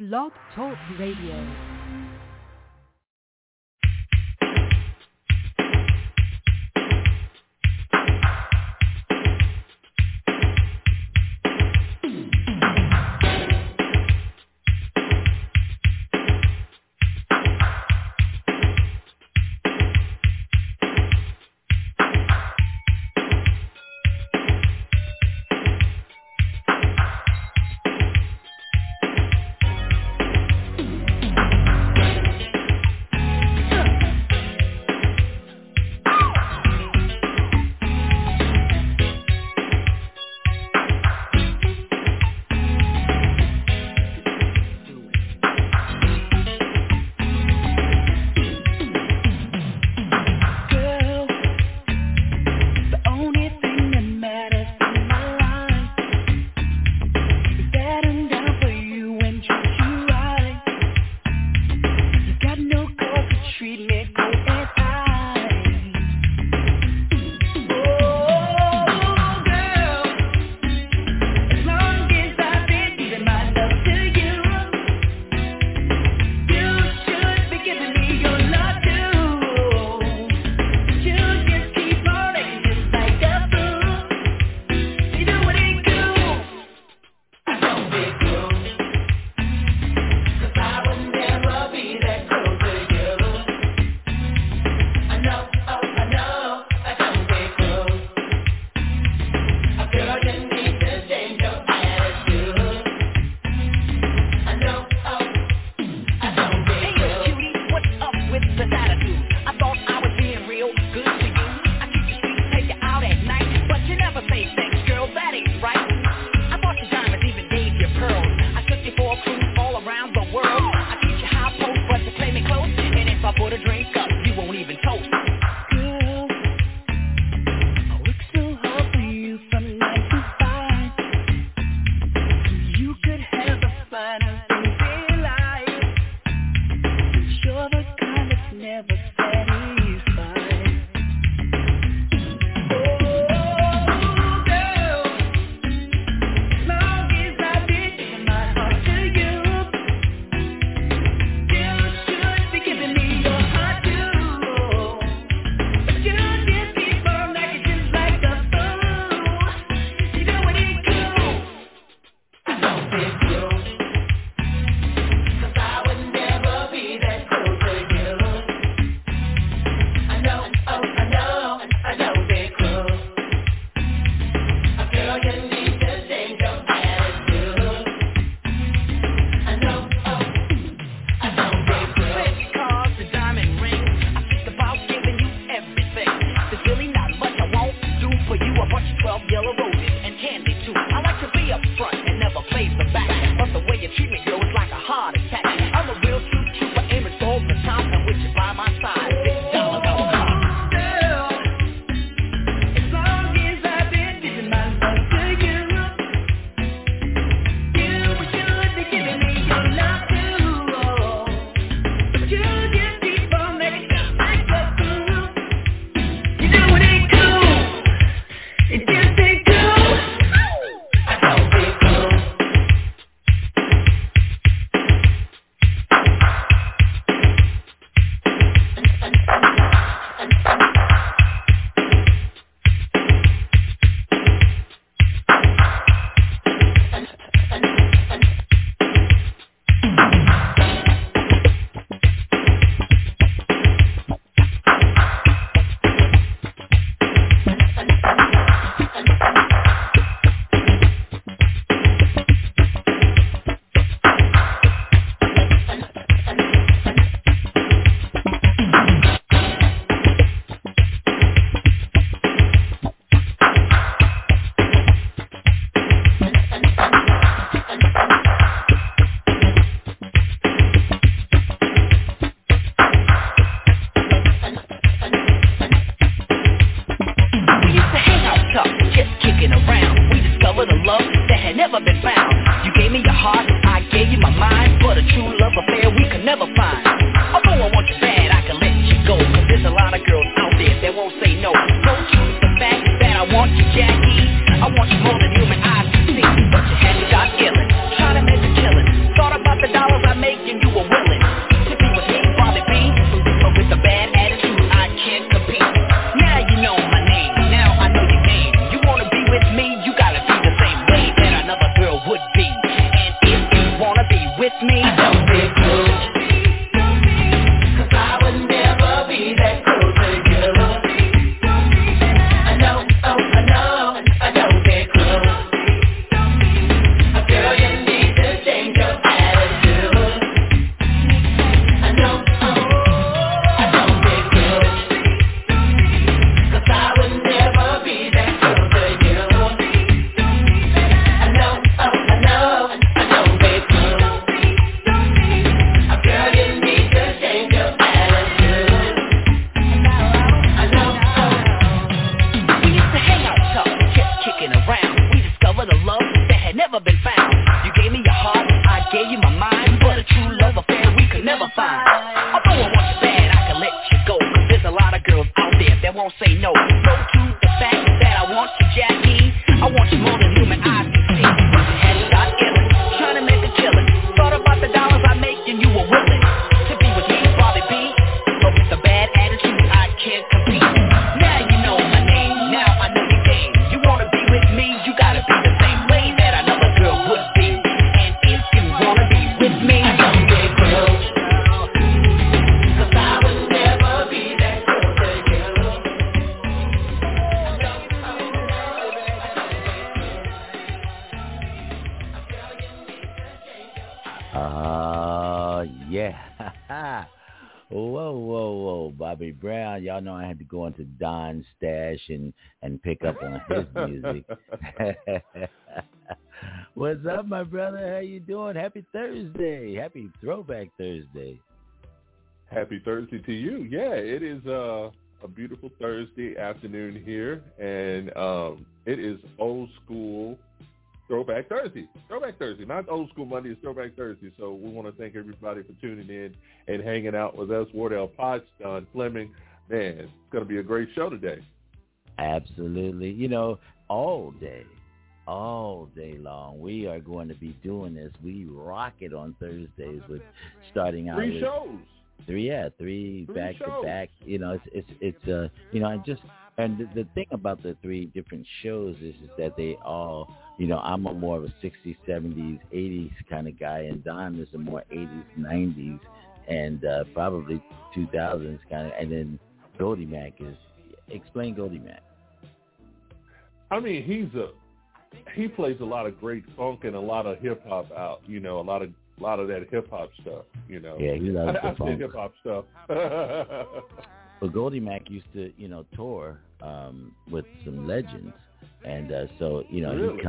Blog Talk Radio. making you a willing to be with me, Bobby B. But with a bad attitude, I can't compete. Now you know my name, now I know your game. You wanna be with me, you gotta be the same way that another girl would be. And if you wanna be with me, don't be close. Cause I would never be that close to you. I know, oh, I know they're close. Girl, you need to change your attitude. I know they're close. Cause I would never be that close to you. I know they're close. Girl, you need to change your attitude. I know. We used to hang out tough, just kicking around. We discovered a love that had never been found. You gave me your heart, I gave you my mind, but a true love affair we could never find. Although I want you bad, I can let you go, cause there's a lot of girls out there that won't say no. No to the fact that I want you, Jackie. I want you more than human eyes can see. Headshot killing, trying to make a killing. Thought about the dollars I make and you were willing to be with me, Bobby B. But with a bad attitude, I can't compete. Now you know my name, now I know your game. You wanna be with me, you gotta be the same way that another girl would be. And if you wanna be with me, don't get close. Cause I would never be that close to you. Yeah. Whoa. Bobby Brown. Y'all know I had to go into Don's stash and pick up on his music. What's up, my brother? How you doing? Happy Thursday. Happy Throwback Thursday. Happy Thursday to you. Yeah, it is a beautiful Thursday afternoon here, and it is old school Throwback Thursday. Throwback Thursday, not old school Monday, it's Throwback Thursday. So we want to thank everybody for tuning in and hanging out with us. Wardell Potts, Don Fleming. Man, it's going to be a great show today. Absolutely. You know, all day long, we are going to be doing this. We rock it on Thursdays with starting out Three with shows. Three back to back. You know, it's you know, and the thing about the three different shows is that they all, you know, I'm a more of a 60s, 70s, 80s kind of guy, and Don is a more 80s, 90s, and probably 2000s kind of, and then Goldie Mac is, explain Goldie Mac. I mean, he plays a lot of great funk and a lot of hip hop out, you know, a lot of that hip hop stuff, you know. Yeah, he loves the funk. Hip hop stuff. Well, Goldie Mac used to, you know, tour with some legends, and so, you know, really?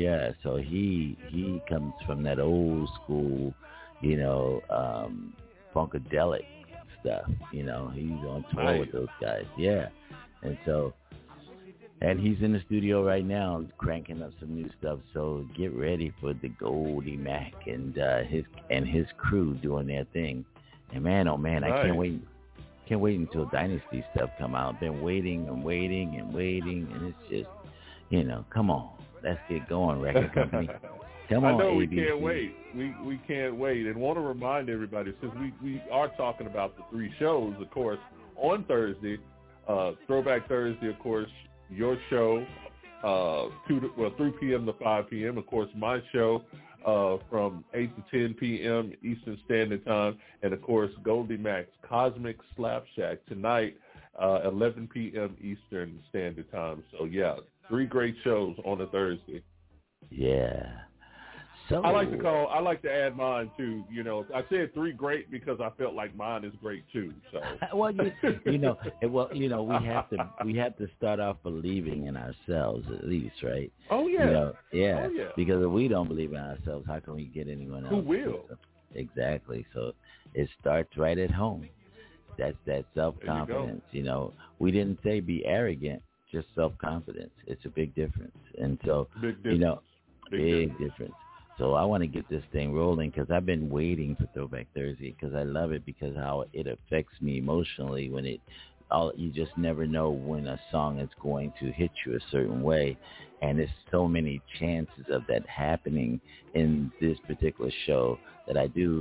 he comes from that old school, you know, funkadelic stuff. You know, he's on tour with those guys, yeah, and so. And he's in the studio right now cranking up some new stuff. So get ready for the Goldie Mac and his crew doing their thing. And man, oh man, I can't wait until Dynasty stuff come out. Been waiting, and it's just, you know, come on, let's get going, record company. Come on, I know ABC. we can't wait. We can't wait, and want to remind everybody, since we are talking about the three shows, of course, on Thursday, Throwback Thursday, of course. Your show, 3 p.m. to 5 p.m. Of course, my show from 8 to 10 p.m. Eastern Standard Time. And, of course, Goldie Mac's Cosmic Slap Shack tonight, 11 p.m. Eastern Standard Time. So, yeah, 3 great shows on a Thursday. Yeah. So I like to add mine too. You know, I said 3 great because I felt like mine is great too. So well, we have to start off believing in ourselves at least, right? Oh yeah. You know, yeah. Oh, yeah. Because if we don't believe in ourselves, how can we get anyone else? Who will? Exactly. So it starts right at home. That's that self-confidence. You know, we didn't say be arrogant, just self-confidence. It's a big difference. And so, you know, big difference. So I want to get this thing rolling because I've been waiting for Throwback Thursday because I love it because how it affects me emotionally when you just never know when a song is going to hit you a certain way. And there's so many chances of that happening in this particular show that I do,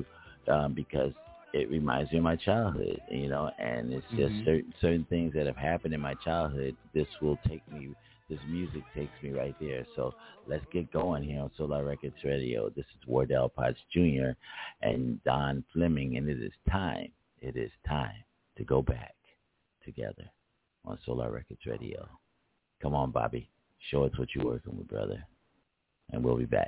because it reminds me of my childhood, you know, and it's just certain things that have happened in my childhood. This music takes me right there. So let's get going here on Solar Records Radio. This is Wardell Potts Jr. and Don Fleming, and it is time to go back together on Solar Records Radio. Come on, Bobby. Show us what you're working with, brother. And we'll be back.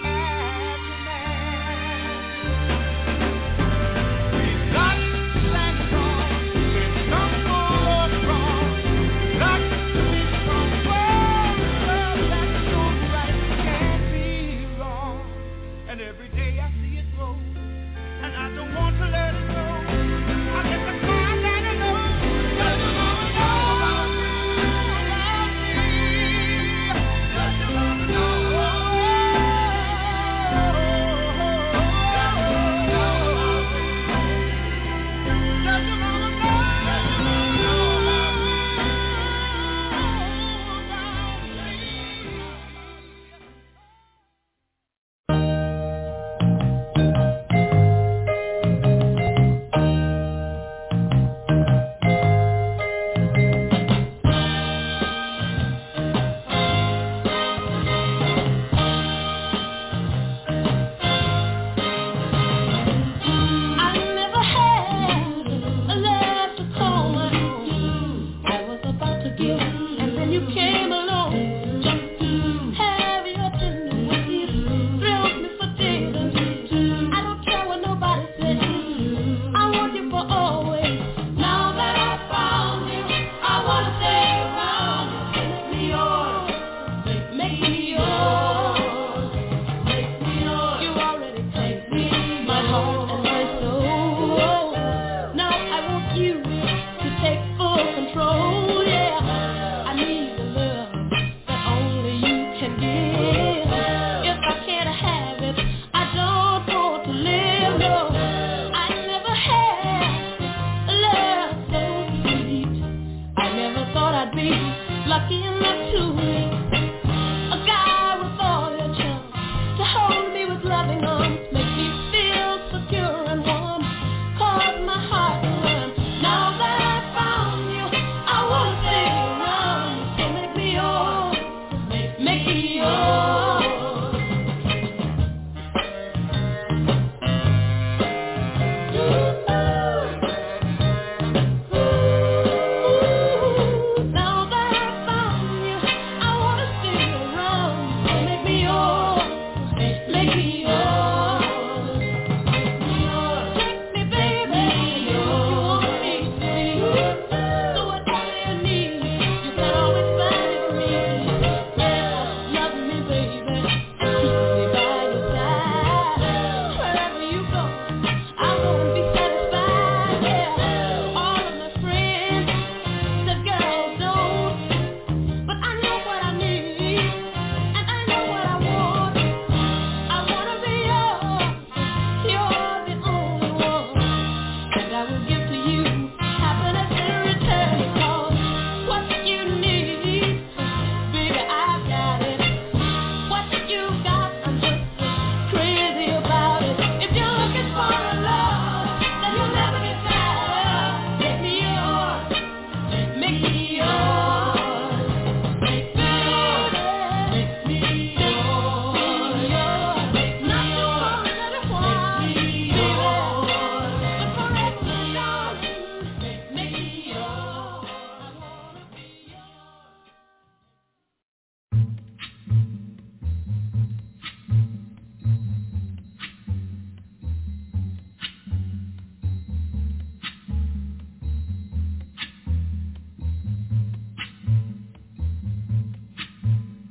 Got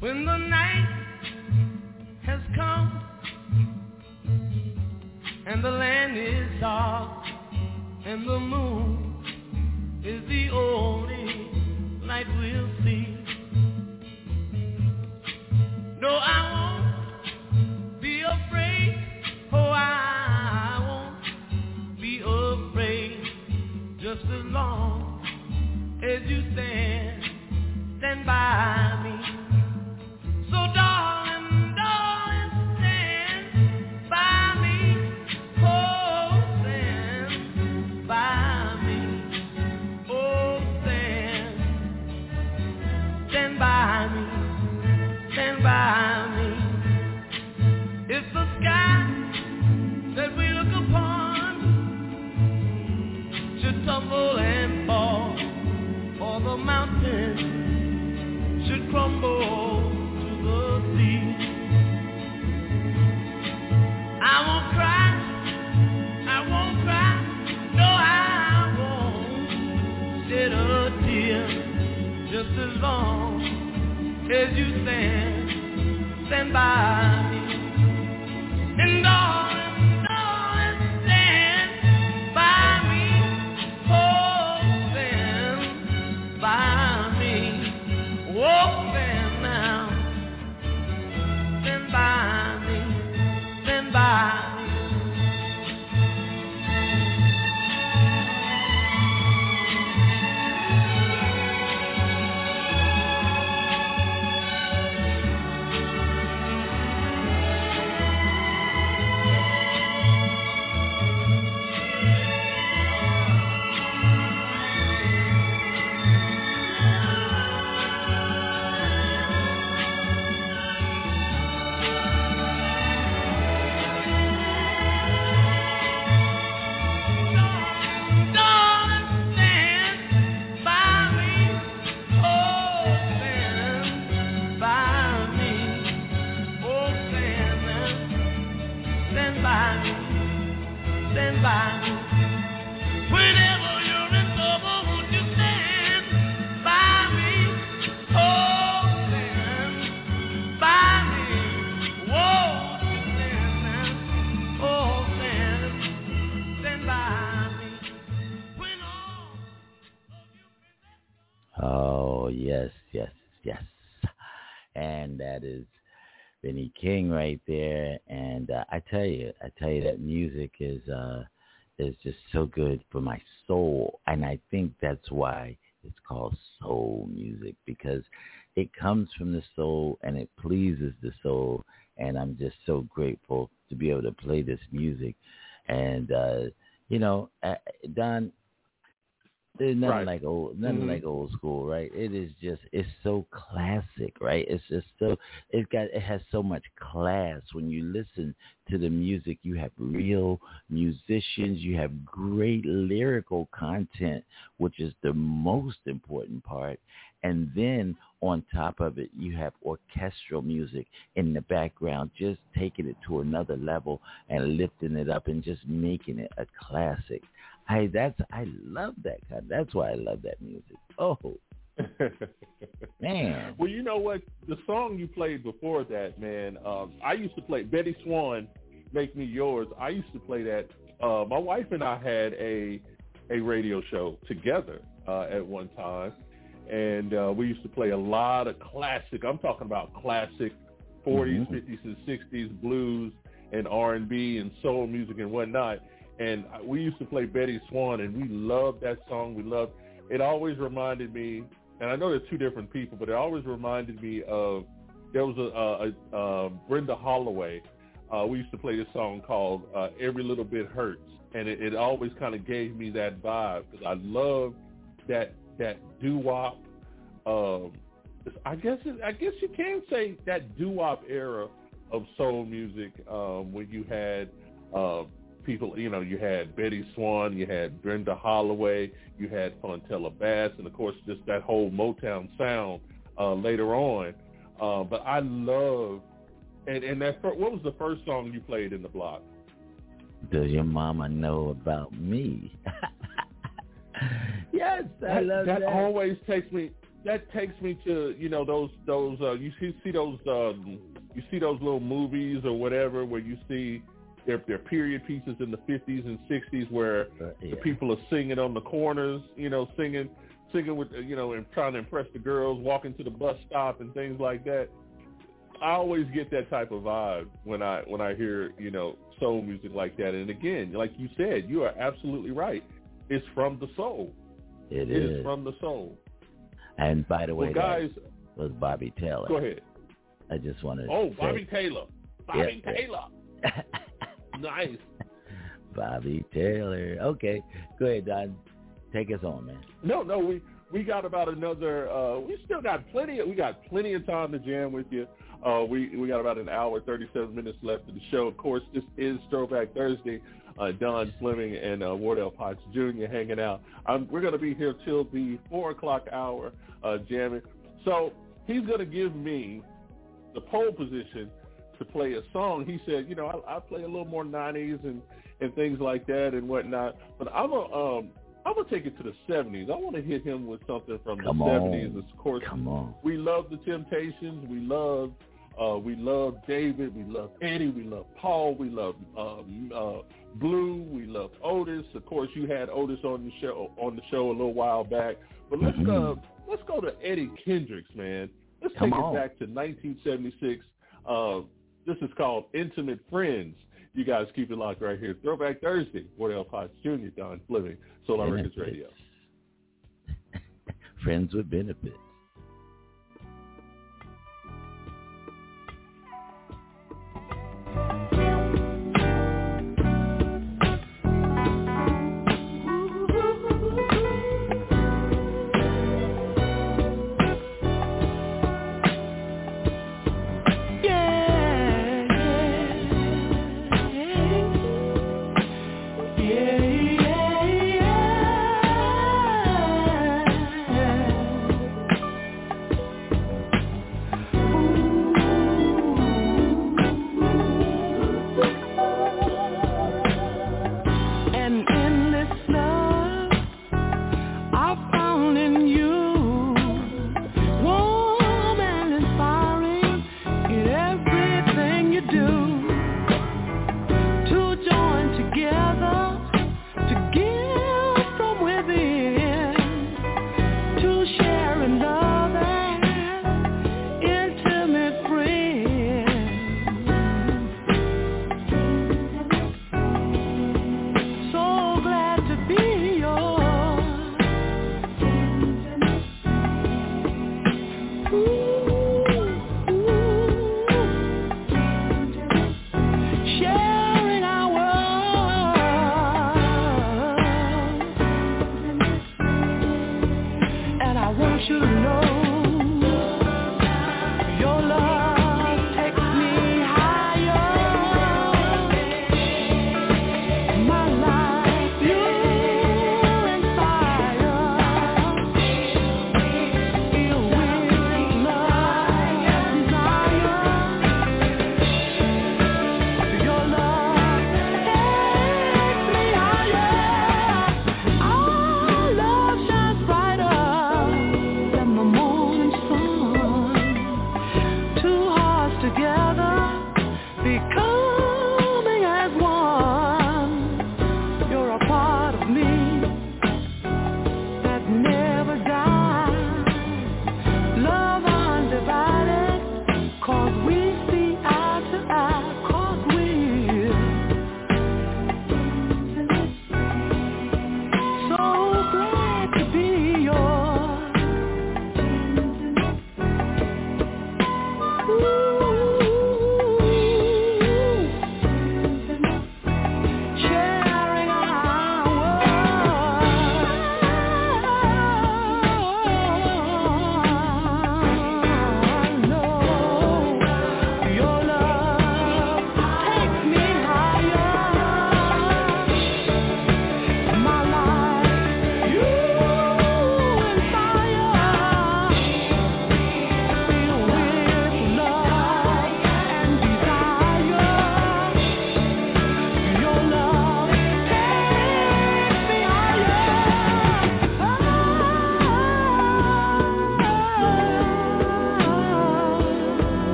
When the night has come and the land is dark and the moon is the only light we'll see. No, I won't be afraid. Oh, I won't be afraid. Just as long as you stand by me. So darling, darling, stand by me. Oh, stand by me. Oh, stand by me. Stand by me. It's the sky that we look upon should tumble and fall, or the mountains should crumble to the sea. I won't cry, no I won't shed a tear, just as long as you stand by me. And darling, darling, stand by me. Oh, stand by me. Oh, stand now. Stand by me. Stand by me. Yes. And that is Benny King right there. And I tell you that music is just so good for my soul. And I think that's why it's called soul music, because it comes from the soul and it pleases the soul. And I'm just so grateful to be able to play this music. And, Don, there's nothing like old school, right? It's so classic, right? It's just so, it has so much class. When you listen to the music, you have real musicians, you have great lyrical content, which is the most important part. And then on top of it, you have orchestral music in the background, just taking it to another level and lifting it up and just making it a classic. I love that kind. That's why I love that music. Oh, man. Well, you know what? The song you played before that, man, I used to play Betty Swan, Make Me Yours. I used to play that. My wife and I had a radio show together at one time. And we used to play a lot of classic. I'm talking about classic 40s, 50s, and 60s blues and R&B and soul music and whatnot. And we used to play Betty Swan, and we loved that song. It always reminded me, and I know there's two different people, but it always reminded me of, there was a Brenda Holloway. We used to play this song called Every Little Bit Hurts. And it always kind of gave me that vibe, because I love that doo-wop. I guess you can say that doo-wop era of soul music, when you had people, you had Betty Swan, you had Brenda Holloway, you had Fontella Bass, and of course just that whole Motown sound later on. But I love, and what was the first song you played in the block? Does Your Mama Know About Me? Yes, I love that. That always takes me. that takes me to, you know, those you see those little movies or whatever where you see their period pieces in the 50s and 60s where the people are singing on the corners, you know, singing with, you know, and trying to impress the girls, walking to the bus stop and things like that. I always get that type of vibe when I hear, you know, soul music like that. And again, like you said, you are absolutely right. It's from the soul. It is from the soul. And by the way, well, guys, that was Bobby Taylor. Go ahead. I just wanted to say. Bobby Taylor. Bobby Taylor. Nice. Bobby Taylor. Okay. Go ahead, Don. Take us on, man. No, we got about another we got plenty of time to jam with you. We got about an hour, 37 minutes left of the show. Of course, this is Throwback Thursday. Don Fleming and Wardell Potts Jr. hanging out. We're going to be here till the 4 o'clock hour jamming. So he's going to give me the pole position to play a song. He said, you know, I play a little more 90s and things like that and whatnot. But I'm going to take it to the 70s. I want to hit him with something from the 70s. Of course, we love the Temptations. We love David. We love Eddie. We love Paul. We love Blue. We love Otis. Of course, you had Otis on the show a little while back. But let's go to Eddie Kendricks, man. Let's take it back to 1976. This is called Intimate Friends. You guys keep it locked right here. Throwback Thursday. Wardell Potts Jr., Don Fleming, Solar Records Radio. Friends with benefits.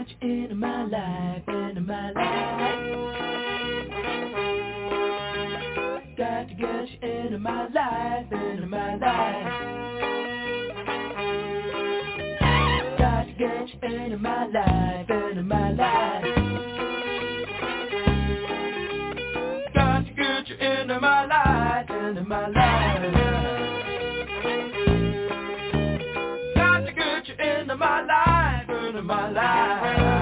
got you into my life, into my life. Got to get you into my life, into my life. Got to get you into my life, into my life. Got to get you into my life, into my life. Got to get you into my life, into my life.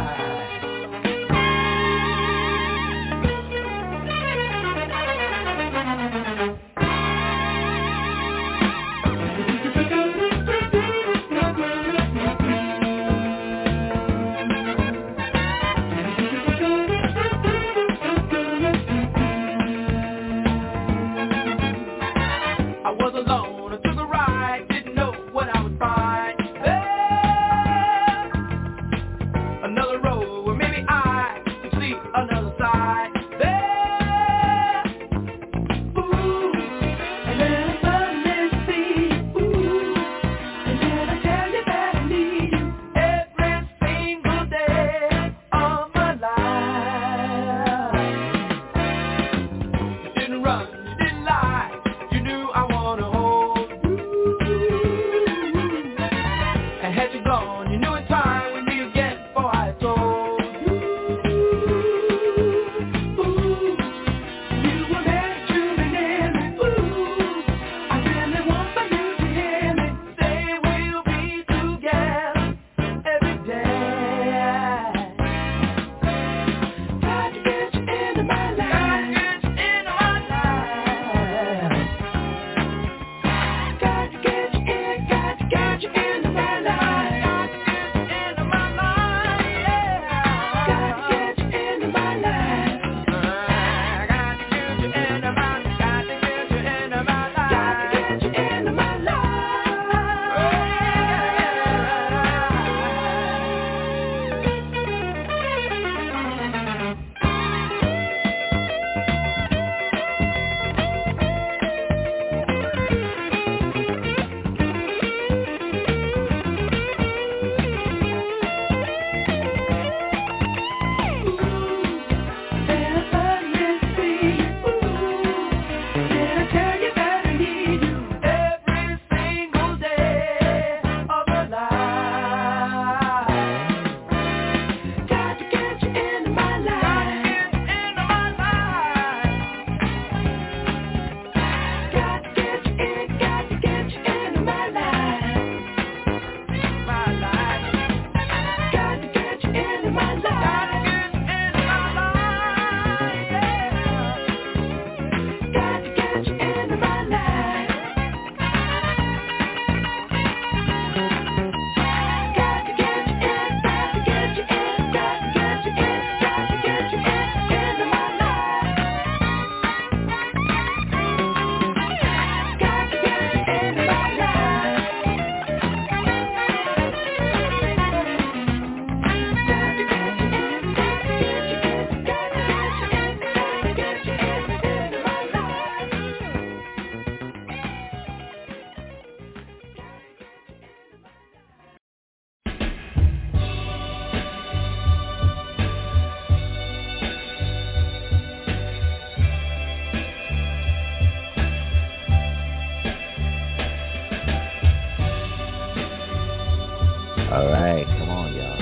All right, come on, y'all.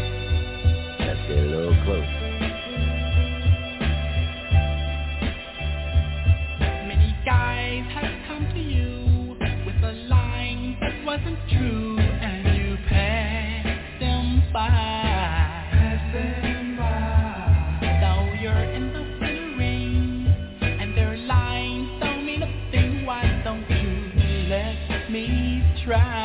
Let's get a little close. Many guys have come to you with a line that wasn't true, and you passed them by. Though you're in the rain, and their lines don't mean a thing, why don't you let me try?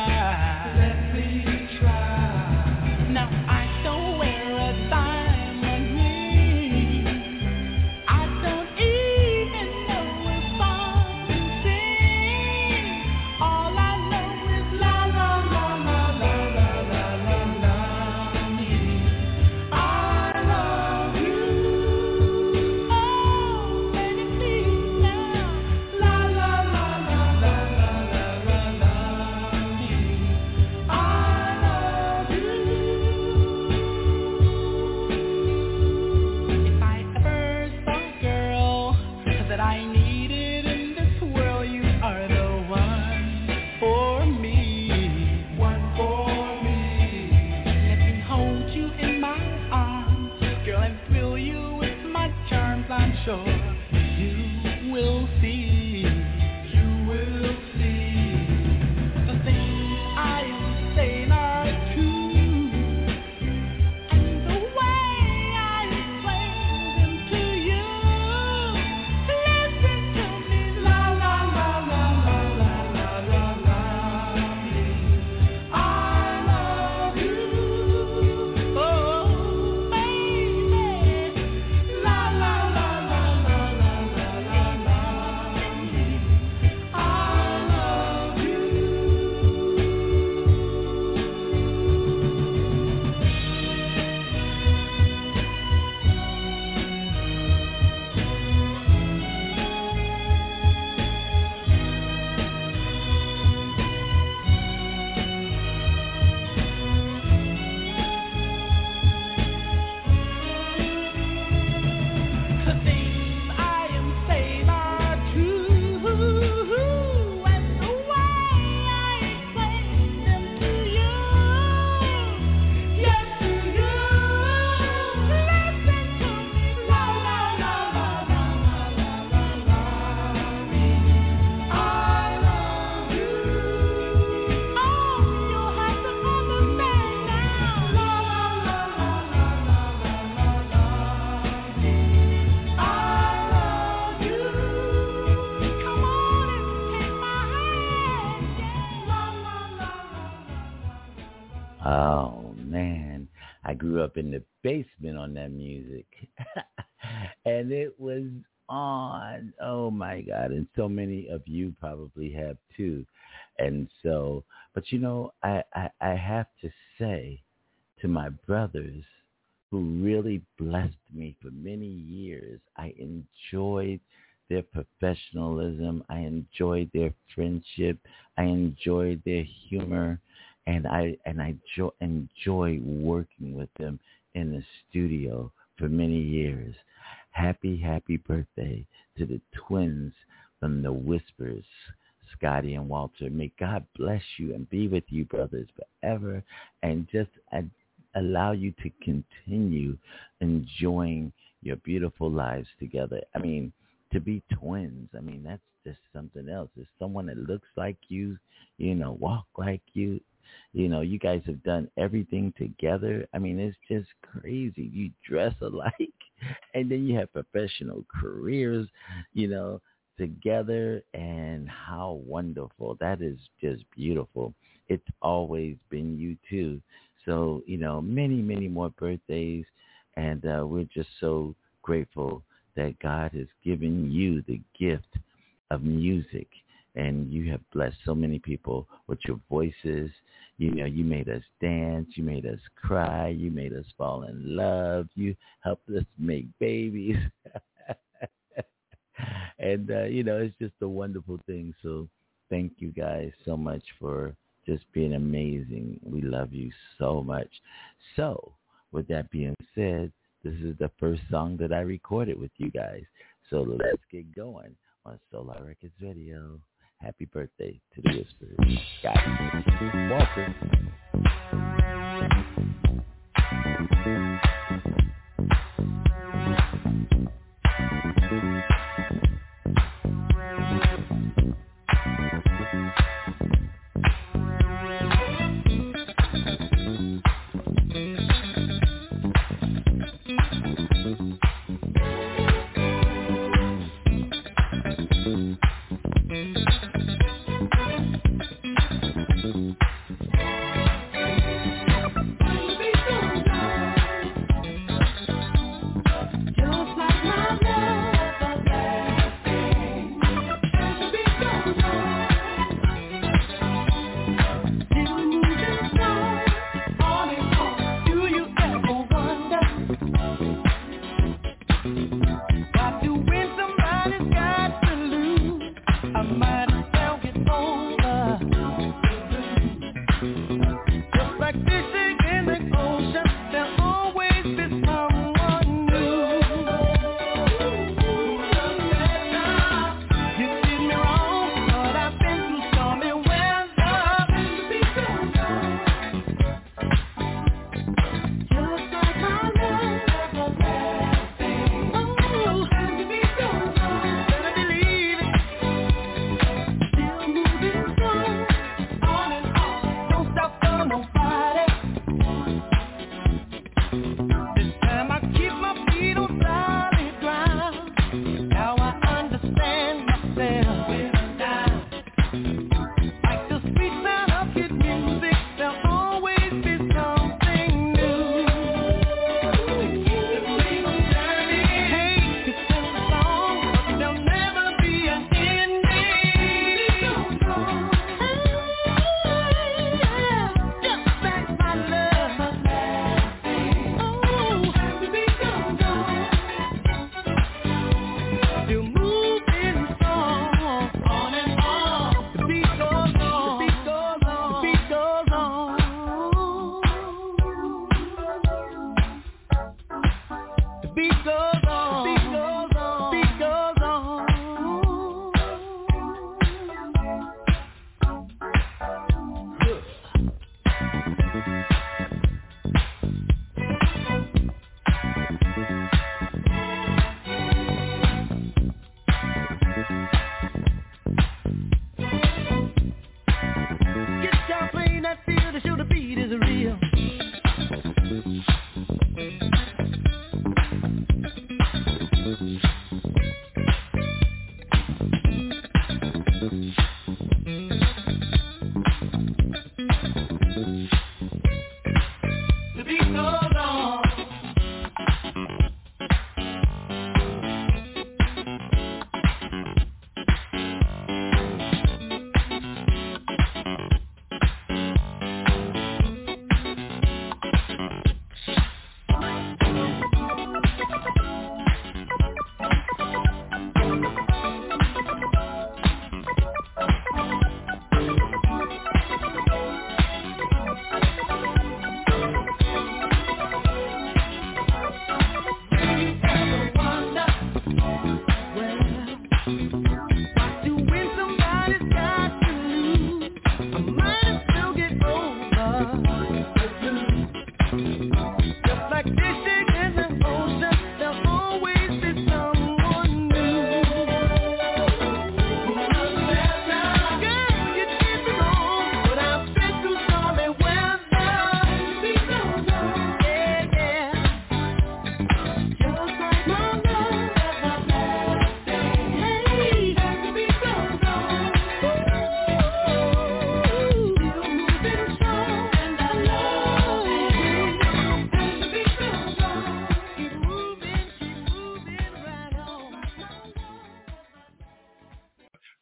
Oh, man. I grew up in the basement on that music. And it was on. Oh, my God. And so many of you probably have, too. And so, but, I have to say to my brothers who really blessed me for many years, I enjoyed their professionalism. I enjoyed their friendship. I enjoyed their humor. And I enjoy working with them in the studio for many years. Happy birthday to the twins from the Whispers, Scotty and Walter. May God bless you and be with you, brothers, forever, and just allow you to continue enjoying your beautiful lives together. I mean, to be twins, I mean, that's just something else. It's someone that looks like you, walk like you. You guys have done everything together. I mean, it's just crazy. You dress alike, and then you have professional careers, together, and how wonderful. That is just beautiful. It's always been you too. So, many, many more birthdays, and we're just so grateful that God has given you the gift of music, and you have blessed so many people with your voices. You made us dance, you made us cry, you made us fall in love, you helped us make babies. And, it's just a wonderful thing. So thank you guys so much for just being amazing. We love you so much. So with that being said, this is the first song that I recorded with you guys. So let's get going on Solar Records Radio. Happy birthday to the Whispers. Scotty Walter.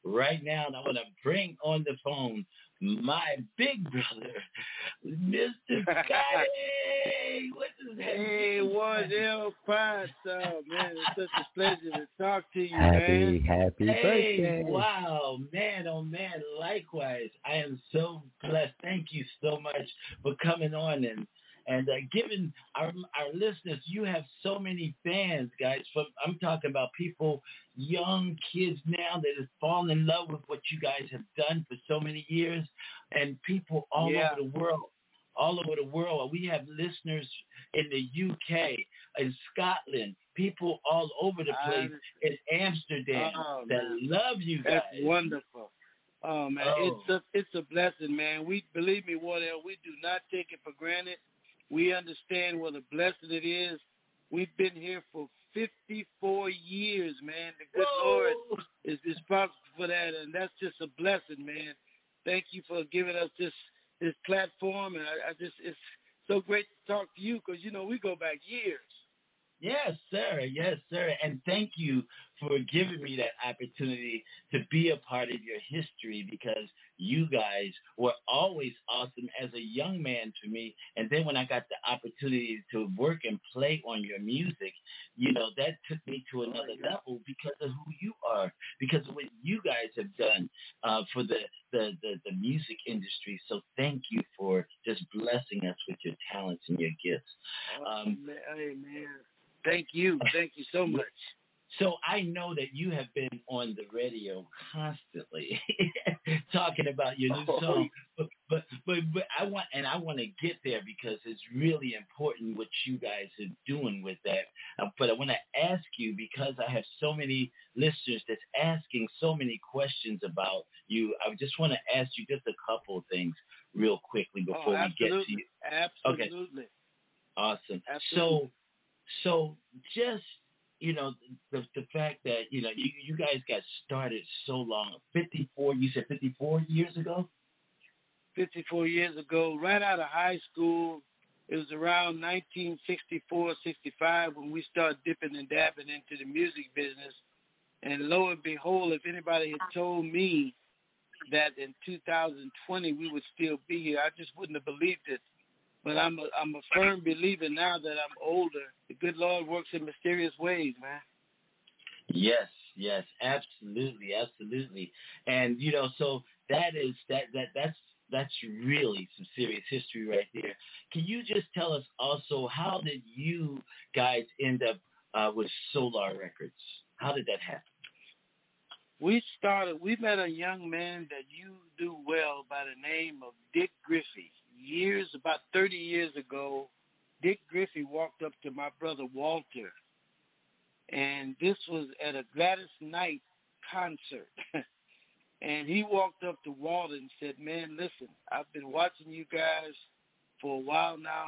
right now, and I want to bring on the phone my big brother, Mr. Scotty. What is that? Hey, Wardell Price, man, it's such a pleasure to talk to you, Happy man. birthday. Wow, man, oh man, likewise. I am so blessed. Thank you so much for coming on and giving our listeners, you have so many fans, guys. I'm talking about people, young kids now that have fallen in love with what you guys have done for so many years, and people all over the world. All over the world. We have listeners in the UK, in Scotland, people all over the place, in Amsterdam that love you guys. That's wonderful. Oh, man, it's a blessing, man. Believe me, Wardell, we do not take it for granted. We understand what a blessing it is. We've been here for 54 years, man. The good Lord is responsible for that, and that's just a blessing, man. Thank you for giving us this platform, and it's so great to talk to you because, we go back years. Yes, sir. Yes, sir. And thank you for giving me that opportunity to be a part of your history because you guys were always awesome as a young man to me. And then when I got the opportunity to work and play on your music, that took me to another level because of who you are, because of what you guys have done for the music industry. So thank you for just blessing us with your talents and your gifts. Amen. Thank you. Thank you so much. So I know that you have been on the radio constantly talking about your new song, but I want to get there because it's really important what you guys are doing with that. But I want to ask you because I have so many listeners that's asking so many questions about you. I just want to ask you just a couple of things real quickly before we get to you. Absolutely. Okay. Awesome. Absolutely. So just, the fact that, you guys got started so long, you said 54 years ago? 54 years ago, right out of high school. It was around 1964, 65 when we started dipping and dabbing into the music business. And lo and behold, if anybody had told me that in 2020 we would still be here, I just wouldn't have believed it. But I'm a firm believer now that I'm older. The good Lord works in mysterious ways, man. Yes, absolutely. And so that's really some serious history right there. Can you just tell us also how did you guys end up with Solar Records? How did that happen? We met a young man that you do well by the name of Dick Griffey. About 30 years ago, Dick Griffey walked up to my brother Walter, and this was at a Gladys Knight concert. And he walked up to Walter and said, "Man, listen, I've been watching you guys for a while now."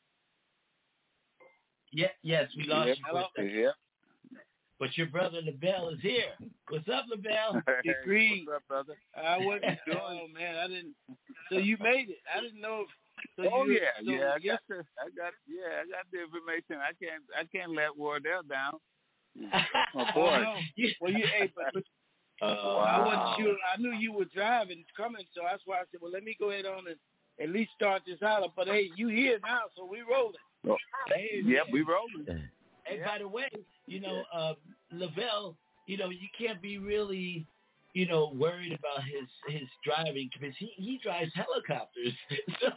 Yes, we lost you for a second. Yeah. But your brother LaBelle is here. What's up, LaBelle? Degree. What's up, brother? I wasn't doing. Oh man, I didn't. So you made it. I didn't know. I got the information. I can't let Wardell down. My boy. Well, but I wasn't sure. I knew you were driving, coming, so that's why I said, well, let me go ahead on and at least start this out. But hey, you here now, so we rolling. Oh. Hey, we rolling. Hey, by the way, LaBelle, you can't be really, worried about his driving because he drives helicopters. So,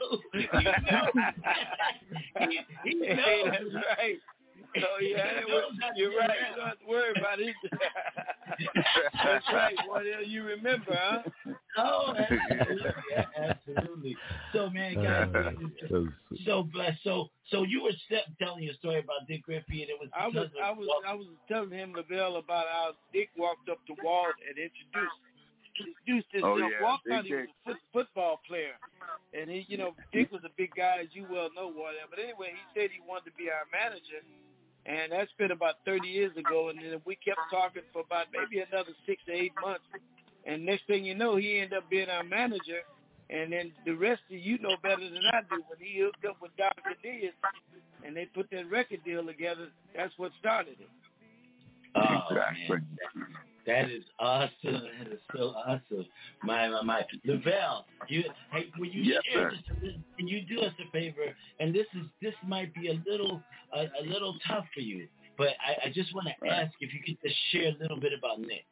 he knows. Hey, that's right. Oh, yeah, you're right. You don't have to worry about it. That's right. Well, you remember, huh? Oh, absolutely. Absolutely. So, man, guys, so blessed. So you were telling your story about Dick Griffey, and it was I was telling him, LaBelle, about how Dick walked up to Walt and introduced himself. Walt thought he was a football player, and Dick was a big guy, as you well know, Walt. But anyway, he said he wanted to be our manager. And that's been about 30 years ago, and then we kept talking for about maybe another 6 to 8 months. And next thing you know, he ended up being our manager. And then the rest of you know better than I do. When he hooked up with Dr. Diaz and they put that record deal together, that's what started it. Oh, exactly. Man. That is awesome. That is so awesome. My. Lavelle, will you share just a little, can you do us a favor? And this might be a little tough for you, but I just want to ask if you could just share a little bit about Nick.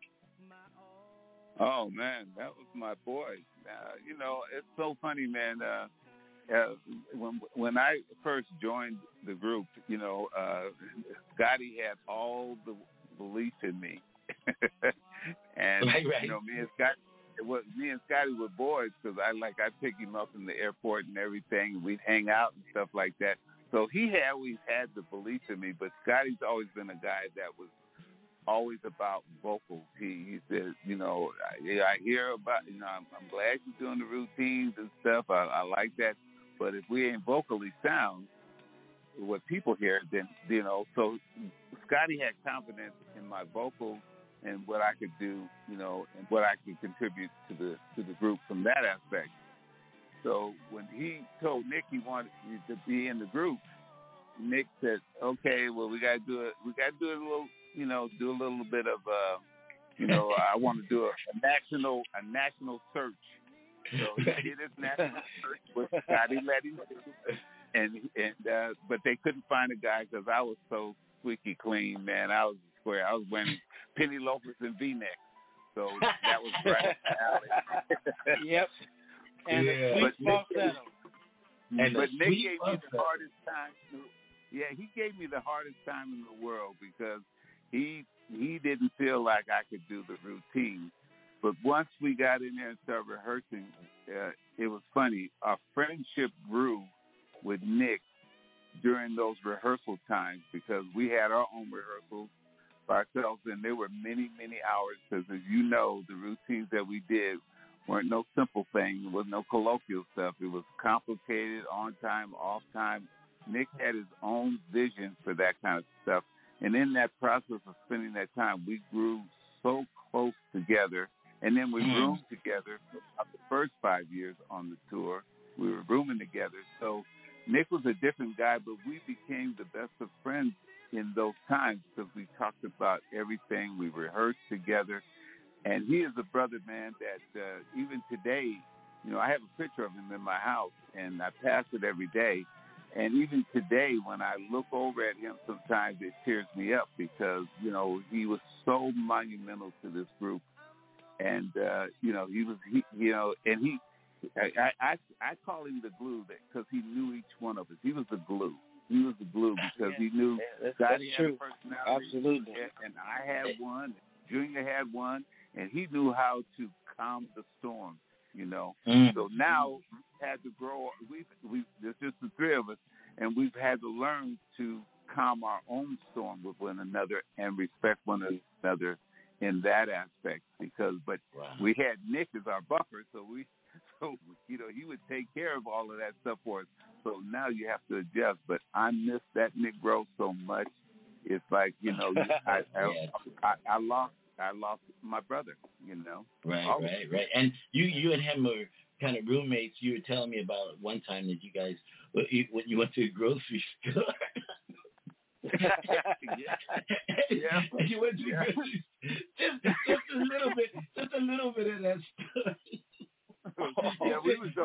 Oh man, that was my boy. It's so funny, man. When I first joined the group, Scotty had all the belief in me. And right. me and Scotty were boys because I picked him up in the airport and everything. We'd hang out and stuff like that. So he always had the belief in me, but Scotty's always been a guy that was always about vocals. He said, I hear about, I'm glad you're doing the routines and stuff. I like that. But if we ain't vocally sound, what people hear, then, so Scotty had confidence in my vocals and what I could do, and what I could contribute to the group from that aspect. So when he told Nick he wanted to be in the group, Nick said, okay, well, we got to do a little, do a little bit of, I want to do a national search. So he did his national search with Scotty letting but they couldn't find a guy because I was so squeaky clean, man. I was square. I was wearing penny loafers and V-necks, so that was right. Yep. And a sweet falsetto. But Nick gave me the hardest time. Yeah, he gave me the hardest time in the world because he didn't feel like I could do the routine. But once we got in there and started rehearsing, it was funny. Our friendship grew with Nick during those rehearsal times because we had our own rehearsals by ourselves, and there were many, many hours because, as you know, the routines that we did weren't no simple thing. It was no colloquial stuff. It was complicated, on time, off time. Nick had his own vision for that kind of stuff. And in that process of spending that time, we grew so close together. And then we roomed together for the first 5 years on the tour. We were rooming together. So Nick was a different guy, but we became the best of friends in those times because we talked about everything. We rehearsed together. And he is a brother, man, that even today, I have a picture of him in my house, and I pass it every day. And even today, when I look over at him, sometimes it tears me up because, he was so monumental to this group. And, I call him the glue because he knew each one of us. He was the glue. He was the glue because he knew God had a personality. Absolutely. And I had one, Junior had one, and he knew how to calm the storm, So now we've had to grow. There's just the three of us, and we've had to learn to calm our own storm with one another and respect one another in that aspect but we had Nick as our buffer, so he would take care of all of that stuff for us. So now you have to adjust. But I miss that Nick Rose so much. It's like I lost my brother. Right. And you and him were kind of roommates. You were telling me about one time that you guys when you went to a grocery store. Yeah. You went to the grocery store. Just a little bit of that story. Yeah,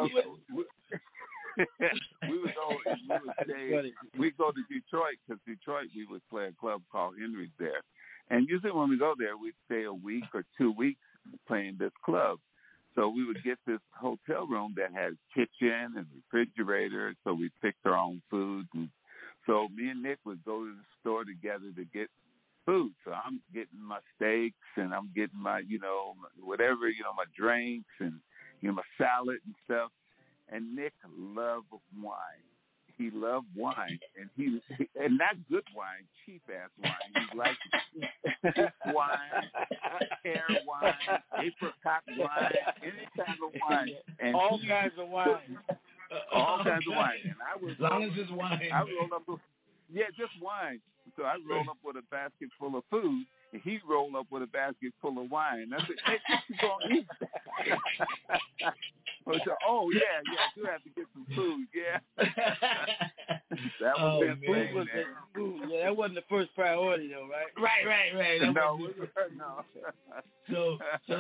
we go to Detroit because Detroit we would play a club called Henry's there, and usually when we go there we'd stay a week or 2 weeks playing this club. So we would get this hotel room that had a kitchen and refrigerator, so we picked our own food. And so me and Nick would go to the store together to get food. So I'm getting my steaks and I'm getting my, whatever, my drinks and, my salad and stuff. And Nick loved wine. He loved wine, and not good wine, cheap ass wine. He liked cheap wine, pear wine, apricot wine, any kind of wine, and all kinds of wine. All kinds of wine. And I was as long as it's wine. I rolled up just wine. So I rolled up with a basket full of food, and he rolled up with a basket full of wine. I said, "Hey, what you gonna eat?" I said, I do have to get some food. Yeah. That was food. Yeah, that wasn't the first priority, though, right? Right. No. So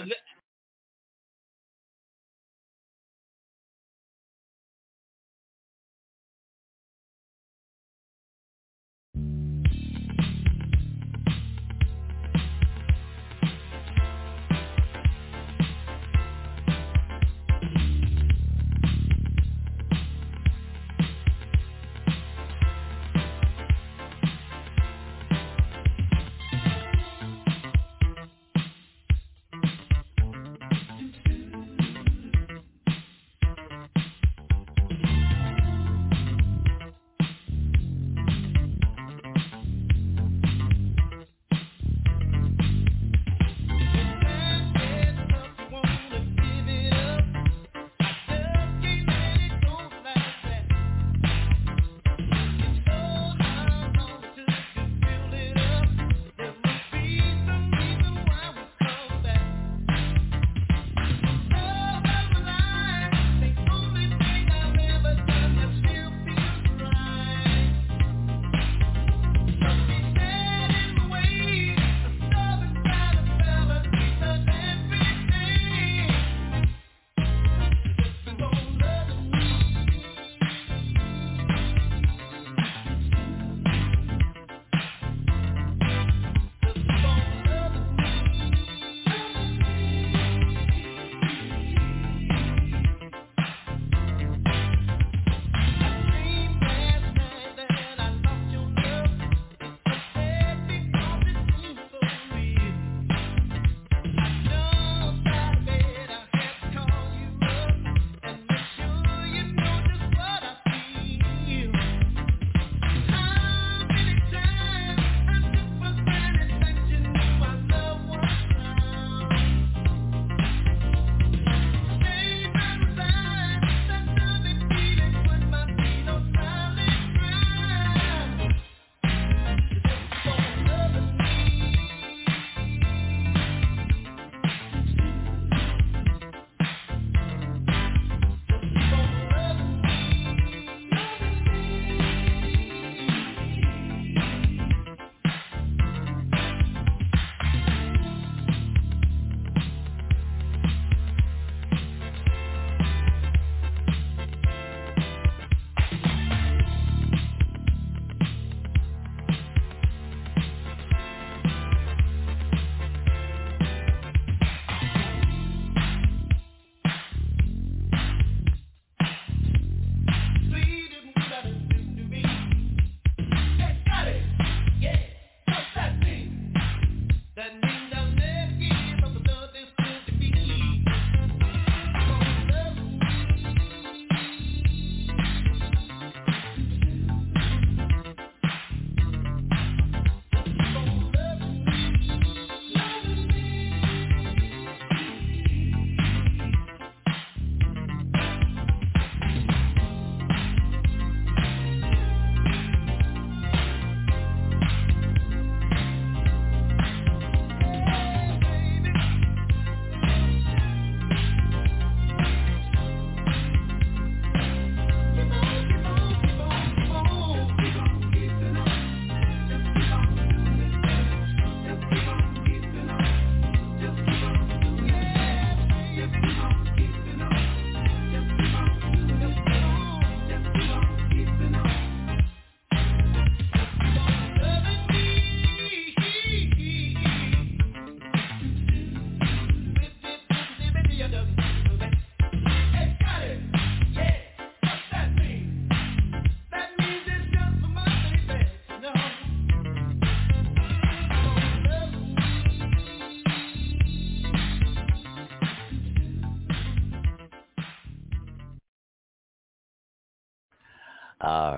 All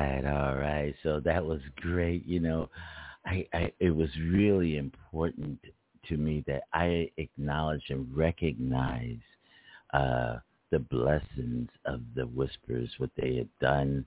right. So that was great. It was really important to me that I acknowledge and recognize the blessings of the Whispers, what they had done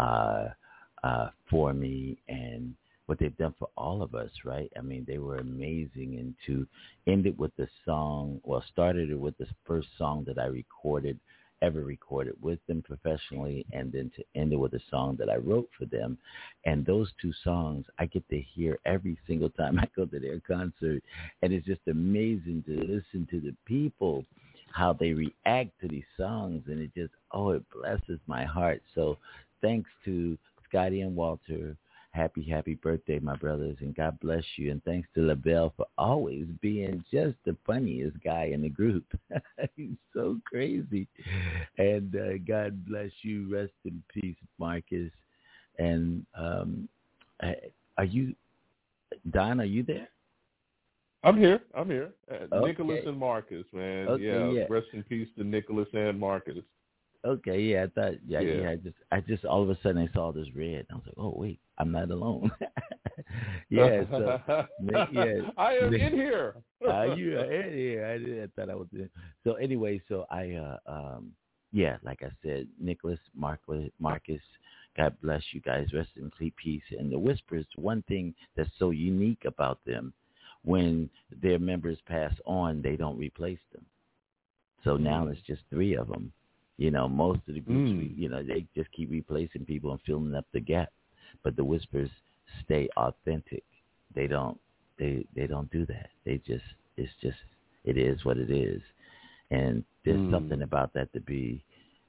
for me and what they've done for all of us, right? I mean, they were amazing. And to end it with the song, started it with the first song that I recorded ever recorded with them professionally, and then to end it with a song that I wrote for them. And those two songs I get to hear every single time I go to their concert. And it's just amazing to listen to the people, how they react to these songs. And it just, it blesses my heart. So thanks to Scotty and Walter. Happy birthday, my brothers, and God bless you. And thanks to LaBelle for always being just the funniest guy in the group. He's so crazy. And God bless you. Rest in peace, Marcus. And are you, Don, are you there? I'm here. Okay. Nicholas and Marcus, man. Okay, Rest in peace to Nicholas and Marcus. Okay, yeah, I thought, I just all of a sudden I saw this red. I was like, oh wait, I'm not alone. So I am in here. You are in here. I thought I was in. So anyway, so I, like I said, Nicholas, Marcus, God bless you guys. Rest in peace. And the Whispers, one thing that's so unique about them, when their members pass on, they don't replace them. So now it's just three of them. You know, most of the groups, they just keep replacing people and filling up the gap. But the Whispers stay authentic. They don't do that. It is what it is. And there's something about that to be,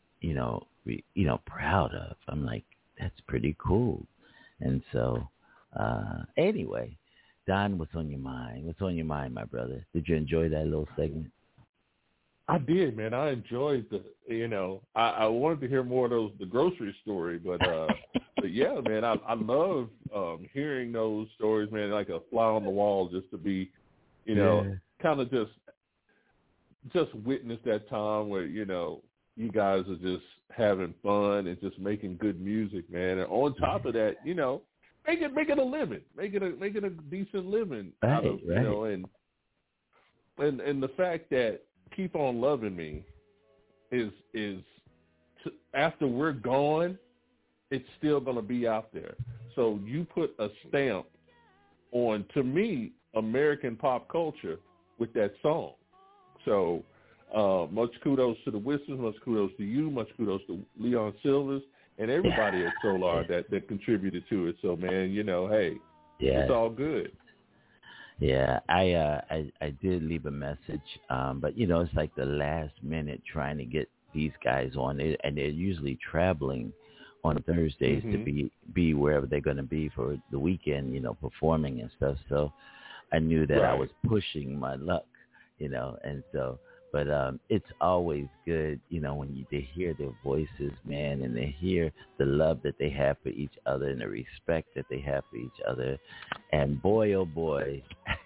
proud of. I'm like, that's pretty cool. And so, anyway, Don, what's on your mind? What's on your mind, my brother? Did you enjoy that little segment? I did, man. I enjoyed I wanted to hear more of the grocery story, but yeah, man, I love hearing those stories, man, like a fly on the wall, just to be, kind of just witness that time where, you guys are just having fun and just making good music, man. And on top of that, make it a living, make it a decent living out of, and the fact that Keep On Loving Me is after we're gone, it's still going to be out there. So you put a stamp on, to me, American pop culture with that song. So much kudos to the Whistles, much kudos to you, much kudos to Leon Silvers and everybody at Solar that contributed to it. So, man, it's all good. Yeah, I did leave a message, but it's like the last minute trying to get these guys on it, and they're usually traveling on Thursdays to be wherever they're going to be for the weekend, performing and stuff. So I knew that I was pushing my luck, and so. But it's always good, when they hear their voices, man, and they hear the love that they have for each other and the respect that they have for each other. And boy, oh boy,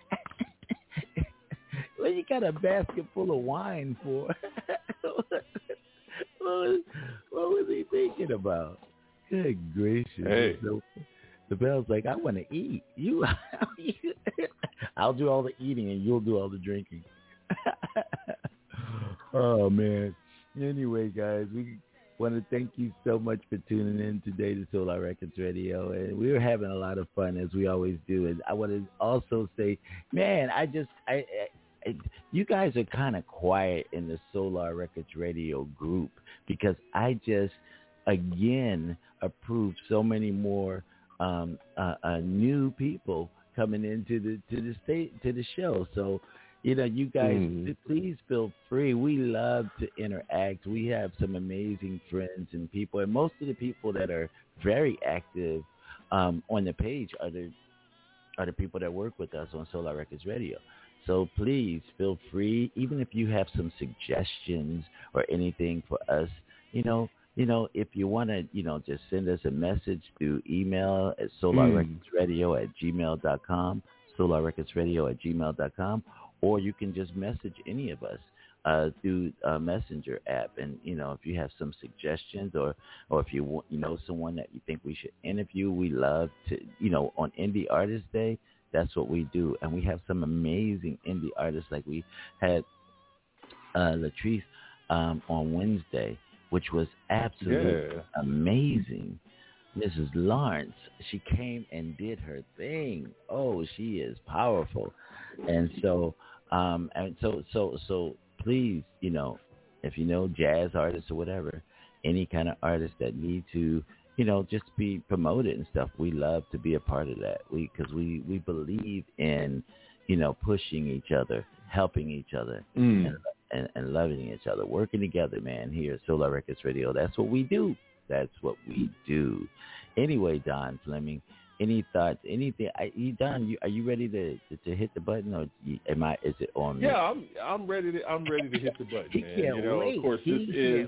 what you got a basket full of wine for? what was he thinking about? Good gracious. Hey. The bell's like, I want to eat. I'll do all the eating and you'll do all the drinking. Oh, man. Anyway, guys, we want to thank you so much for tuning in today to Solar Records Radio. And we were having a lot of fun, as we always do. And I want to also say, man, you guys are kind of quiet in the Solar Records Radio group, because I just, again, approved so many more new people coming into the show. So, you guys, please feel free. We love to interact. We have some amazing friends and people, and most of the people that are very active on the page are the people that work with us on Solar Records Radio. So please feel free, even if you have some suggestions or anything for us, if you want to, just send us a message through email at solarrecordsradio@gmail.com, solarrecordsradio@gmail.com, or you can just message any of us through a messenger app. And, if you have some suggestions or if you know someone that you think we should interview, we love to, on Indie Artist Day, that's what we do. And we have some amazing indie artists. Like we had Latrice on Wednesday, which was absolutely amazing. Mrs. Lawrence, she came and did her thing. Oh, she is powerful. And so, so please, if you know jazz artists or whatever, any kind of artists that need to, just be promoted and stuff, we love to be a part of that. Because we believe in, pushing each other, helping each other, and loving each other, working together, man, here at Solar Records Radio. That's what we do. That's what we do. Anyway, Don Fleming, any thoughts? Anything? Don, are you ready to hit the button, or is it on me? Yeah, I'm ready to hit the button, man. Can't wait. Of course, this is.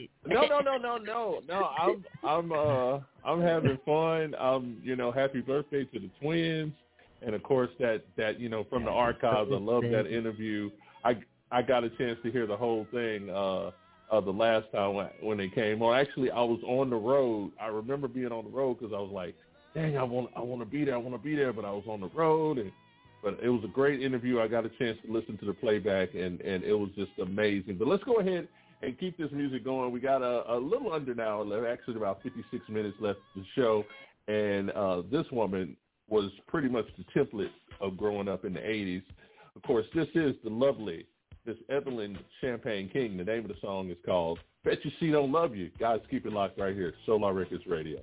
No. I'm having fun. Happy birthday to the twins, and of course that from the archives. I love that interview. I got a chance to hear the whole thing the last time when they came on. Actually, I was on the road. I remember being on the road because I was like, dang, I want to be there, but I was on the road. But it was a great interview. I got a chance to listen to the playback, and it was just amazing. But let's go ahead and keep this music going. We got a little under an hour left, actually about 56 minutes left of the show. And this woman was pretty much the template of growing up in the 80s. Of course, this is Miss Evelyn Champagne King. The name of the song is called Bet You She Don't Love You. Guys, keep it locked right here. Solar Records Radio.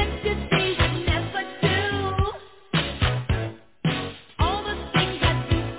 All the things that you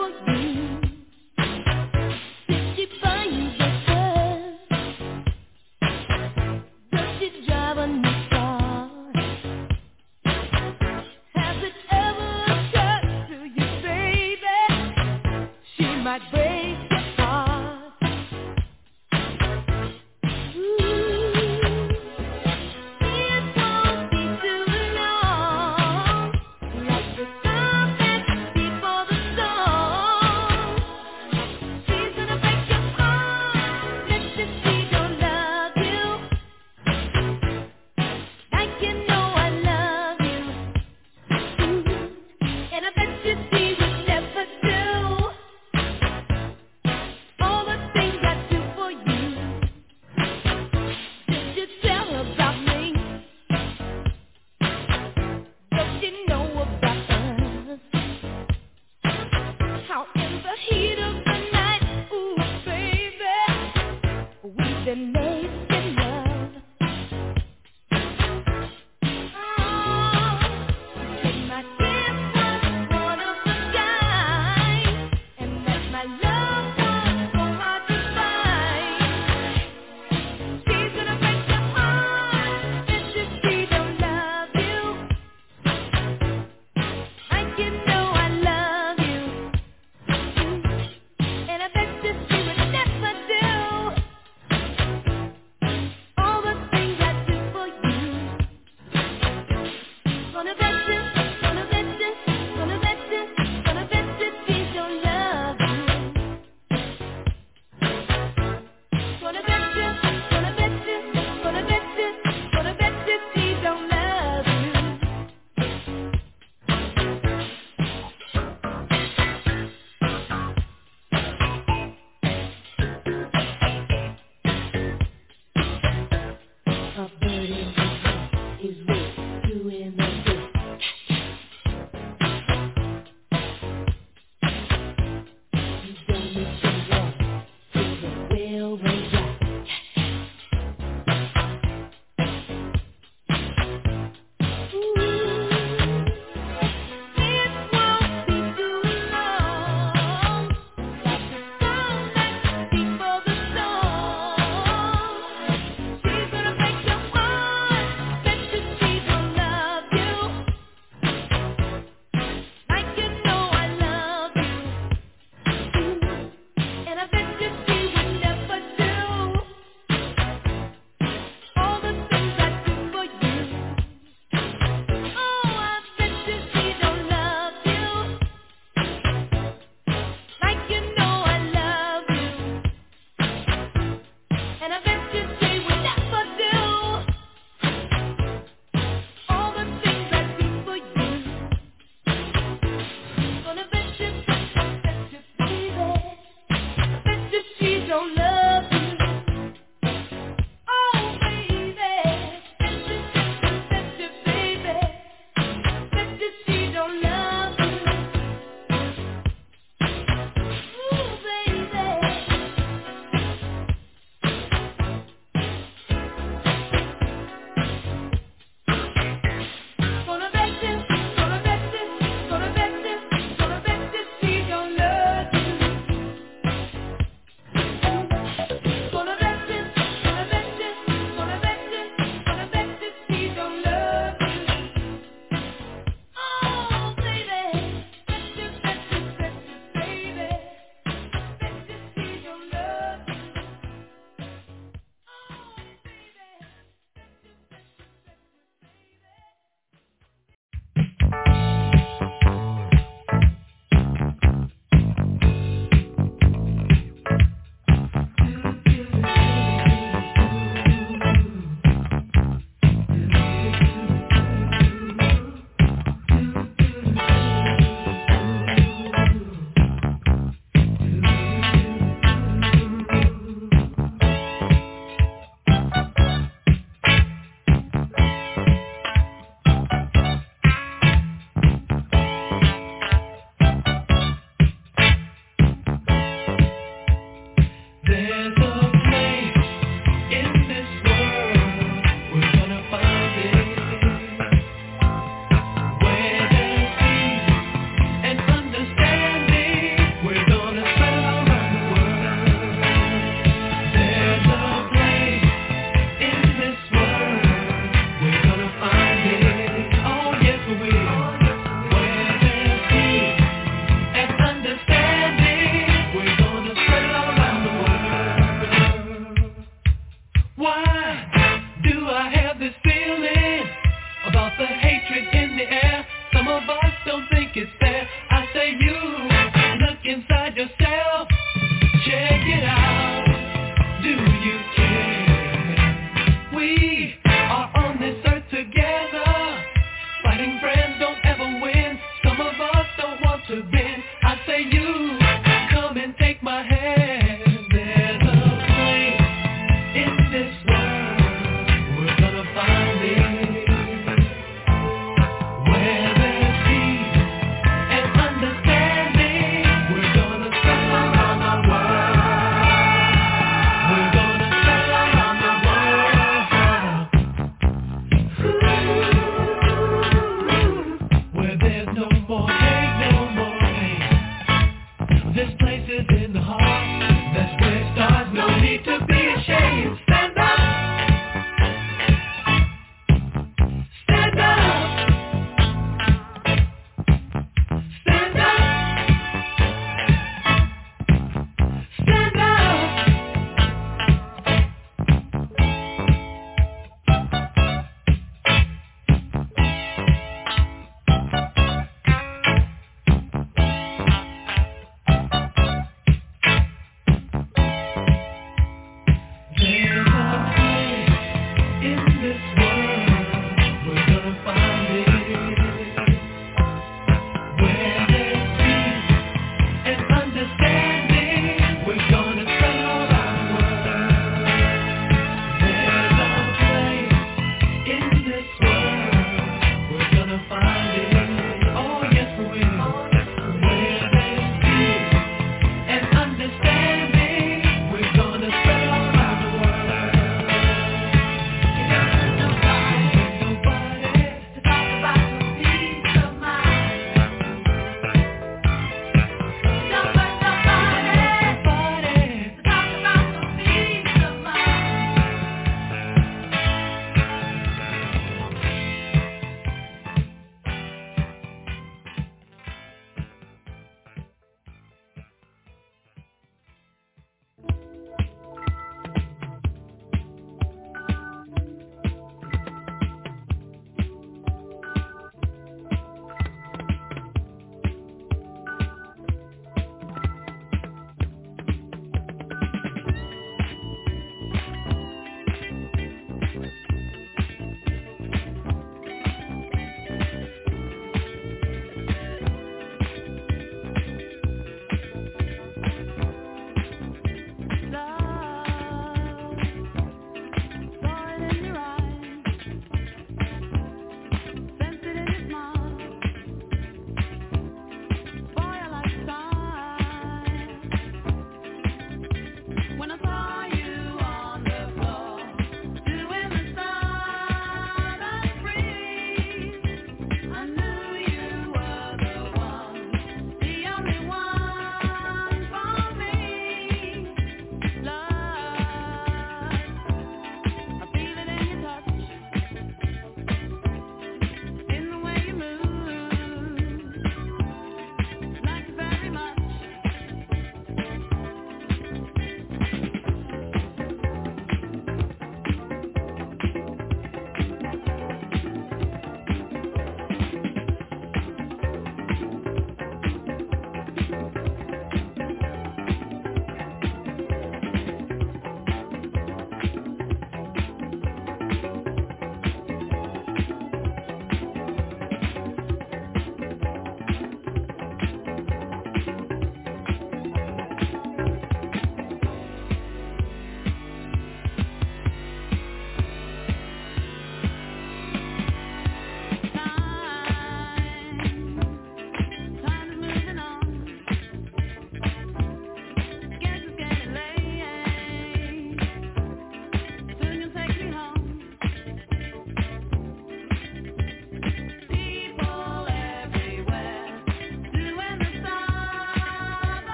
the hatred in the air. Some of us don't think it's fair. I say you, look inside yourself. Check it out. Do you care? We are on this earth together. Fighting friends don't ever win. Some of us don't want to bend. I say you, come and take my hand. There's a place in this world we're gonna find it, where there's peace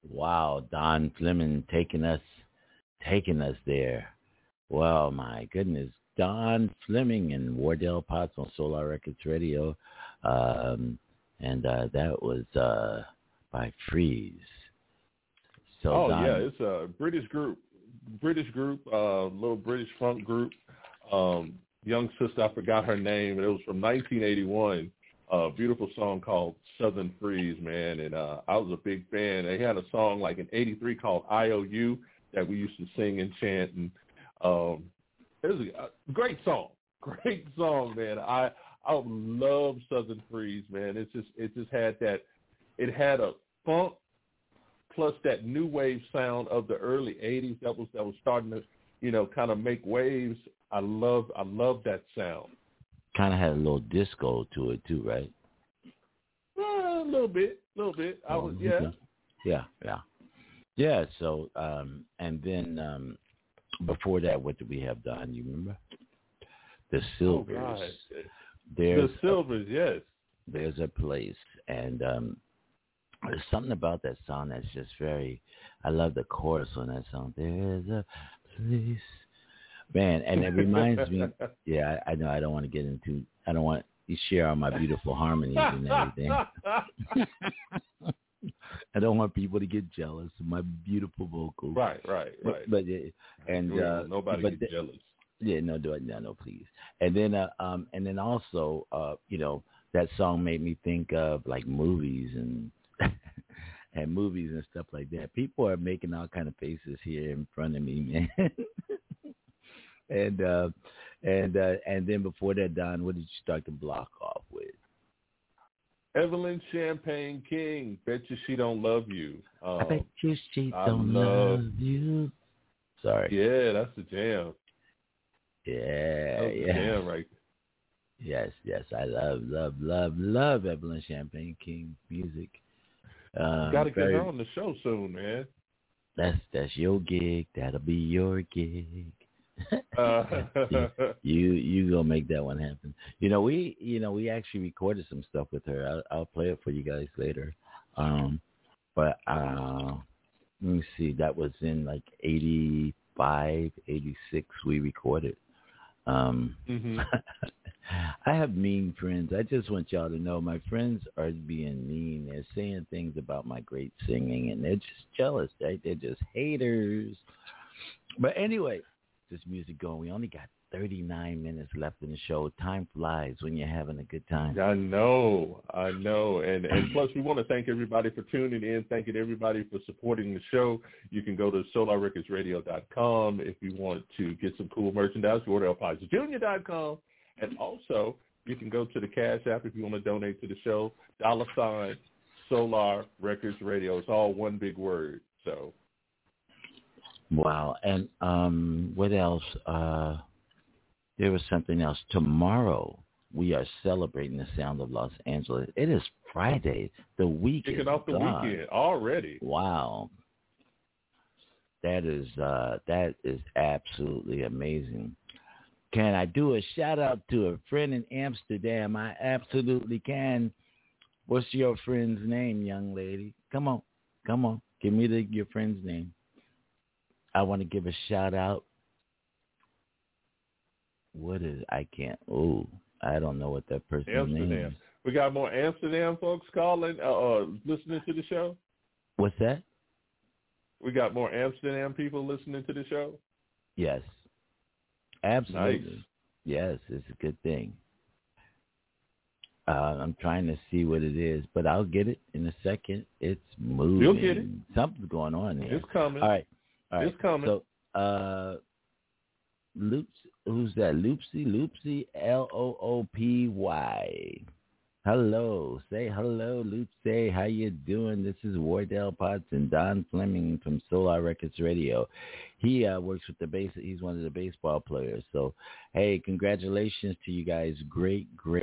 Wow, Don Fleming taking us there. Well, my goodness. Don Fleming and Wardell Potts on Solar Records Radio. And that was by Freeze. So Don, it's a British group, little British funk group. Young sister, I forgot her name, and it was from 1981. A beautiful song called Southern Freeze, man, and I was a big fan. They had a song like in '83 called IOU that we used to sing and chant, and it was a great song, man. I love Southern Freeze, man. It just had that. It had a funk plus that new wave sound of the early '80s that was starting to, kind of make waves. I love that sound. Kind of had a little disco to it too, right? A little bit. Yeah. So, and then before that, what did we have done? You remember? The Silvers. Oh, the Silvers, yes. There's a place, and there's something about that song that's just very. I love the chorus on that song. There's a place. Man, and it reminds me, yeah, I know I don't want to share all my beautiful harmonies and everything. I don't want people to get jealous of my beautiful vocals. Right. But nobody get jealous. Yeah, no, please. And then also, that song made me think of like movies and and movies and stuff like that. People are making all kind of faces here in front of me, man. And then before that, Don, what did you start the block off with? Evelyn Champagne King, Bet You She Don't Love You. I bet you she don't love you. Sorry. Yeah, that's the jam. Yeah, that's the jam right there. Yes, I love Evelyn Champagne King music. Got to get her on the show soon, man. That's your gig. That'll be your gig. You gonna make that one happen. We actually recorded some stuff with her. I'll play it for you guys later. But let me see. That was in like 85, 86 we recorded. I have mean friends. I just want y'all to know my friends are being mean. They're saying things about my great singing, and they're just jealous, right? They're just haters. But anyway, this music going. We only got 39 minutes left in the show. Time flies when you're having a good time. I know. And plus, we want to thank everybody for tuning in. Thanking everybody for supporting the show. You can go to SolarRecordsRadio.com if you want to get some cool merchandise. WardellPottsJr.com. And also, you can go to the Cash App if you want to donate to the show. $ Solar Records Radio. It's all one big word. So. Wow. And what else? There was something else. Tomorrow, we are celebrating the sound of Los Angeles. It is Friday. The week is off the gone. Weekend already. Wow. That is absolutely amazing. Can I do a shout-out to a friend in Amsterdam? I absolutely can. What's your friend's name, young lady? Come on. Give me your friend's name. I want to give a shout-out. I don't know what that person's name is. We got more Amsterdam folks calling, listening to the show? What's that? We got more Amsterdam people listening to the show? Yes. Absolutely. Nice. Yes, it's a good thing. I'm trying to see what it is, but I'll get it in a second. It's moving. You'll get it. Something's going on here. It's coming. All right. It's coming. So, Loops, who's that? Loopsy, Loopy. Hello. Say hello, Loopsy. How you doing? This is Wardell Potts and Don Fleming from Solar Records Radio. He works with the bass. He's one of the baseball players. So, hey, congratulations to you guys. Great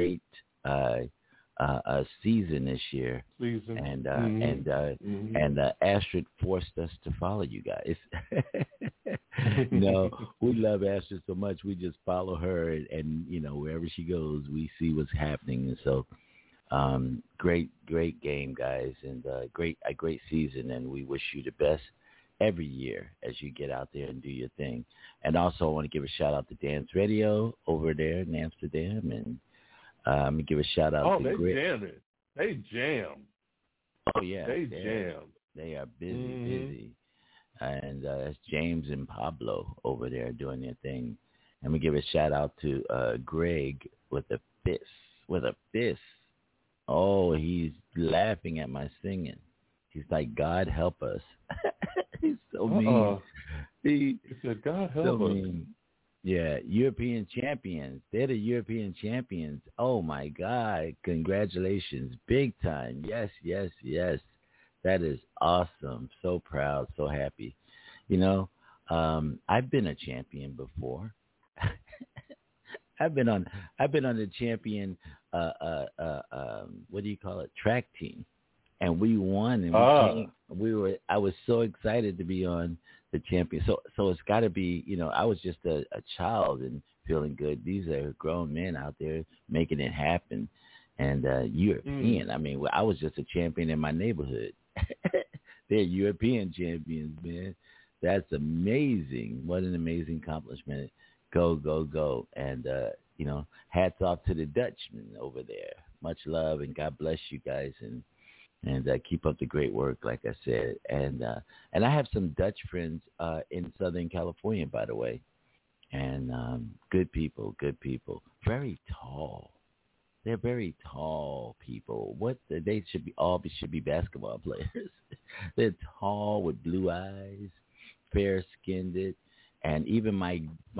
season this year. And Astrid forced us to follow you guys. No, we love Astrid so much. We just follow her, and wherever she goes, we see what's happening. And so Great game, guys, and great season, and we wish you the best every year as you get out there and do your thing. And also I want to give a shout out to Dance Radio over there in Amsterdam, and give a shout out to they jam it. They jam. Oh yeah, they jam. They are busy, and that's James and Pablo over there doing their thing. And we give a shout out to Greg with a fist. Oh, he's laughing at my singing. He's like, God help us. He's so mean. He said, God help us. Mean. Yeah, European champions. They're the European champions. Oh, my God. Congratulations. Big time. Yes. That is awesome. So proud, so happy. You know, I've been a champion before. I've been on the champion what do you call it, track team, and we won, and I was so excited to be on the champion. So it's got to be, you know, I was just a child and feeling good. These are grown men out there making it happen, and European. I mean, I was just a champion in my neighborhood. They're European champions, man. That's amazing. What an amazing accomplishment. Go. And, you know, hats off to the Dutchman over there. Much love, and God bless you guys, and keep up the great work, like I said. And I have some Dutch friends in Southern California, by the way. And good people. Very tall. They're very tall people. They should be basketball players. They're tall with blue eyes, fair-skinned, and even my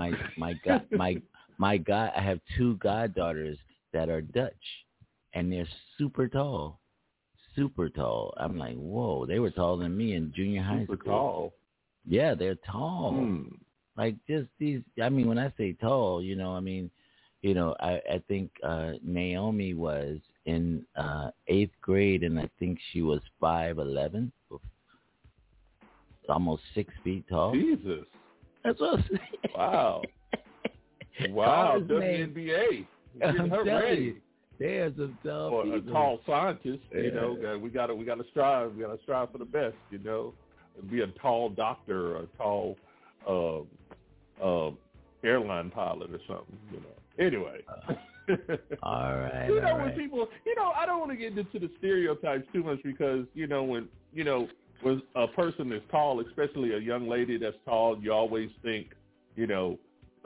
god. I have two goddaughters that are Dutch, and they're super tall. I'm like, whoa, they were taller than me in junior high school. Super tall. Yeah, they're tall. Like just these. I mean, when I say tall, you know, I mean, you know, I think Naomi was in 8th grade, and I think she was 5'11", almost 6 feet tall. Jesus. That's what I'm saying. Wow. Wow, WNBA. Getting her ready. There's some tall or people. A tall scientist, you know, we gotta strive for the best, you know. Be a tall doctor or a tall airline pilot or something, you know. Anyway. All right. You know, when people, you know, I don't want to get into the stereotypes too much because, you know, when a person is tall, especially a young lady that's tall, you always think, you know,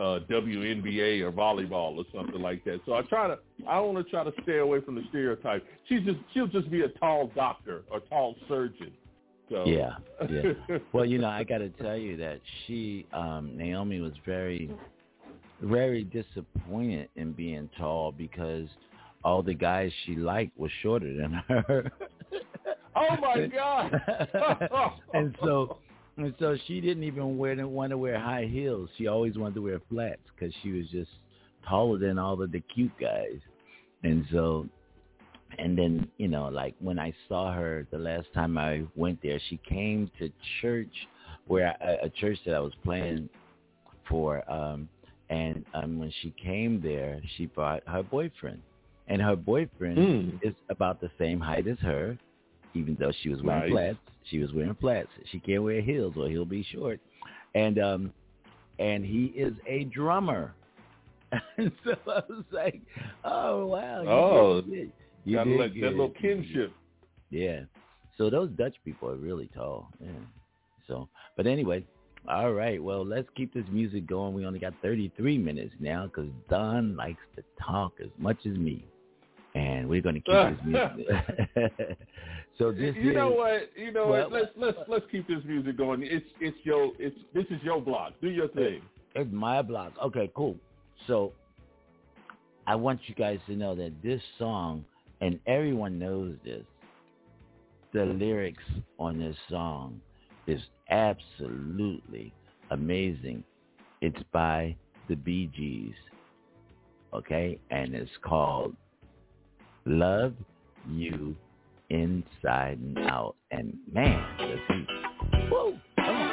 WNBA or volleyball or something like that. So I want to try to stay away from the stereotype. She'll just be a tall doctor or tall surgeon. So. Yeah. Well, you know, I got to tell you that Naomi was very, very disappointed in being tall because all the guys she liked were shorter than her. Oh my God! And so she didn't even want to wear high heels. She always wanted to wear flats because she was just taller than all of the cute guys. And then, you know, like when I saw her the last time I went there, she came to church a church that I was playing for. And when she came there, she brought her boyfriend. And her boyfriend is about the same height as her, even though she was wearing flats. She was wearing flats. She can't wear heels or he'll be short. And he is a drummer. And so I was like, oh, wow. You got did that little kinship. Yeah. So those Dutch people are really tall. Yeah. So, but anyway, all right. Well, let's keep this music going. We only got 33 minutes now because Don likes to talk as much as me. And we're going to keep this music. So this you know what? Let's keep this music going. This is your block. Do your thing. It's my block. Okay, cool. So I want you guys to know that this song, and everyone knows this, the lyrics on this song is absolutely amazing. It's by the Bee Gees, okay? And it's called Love You Inside and Out. And man, let's see. Whoa, come on.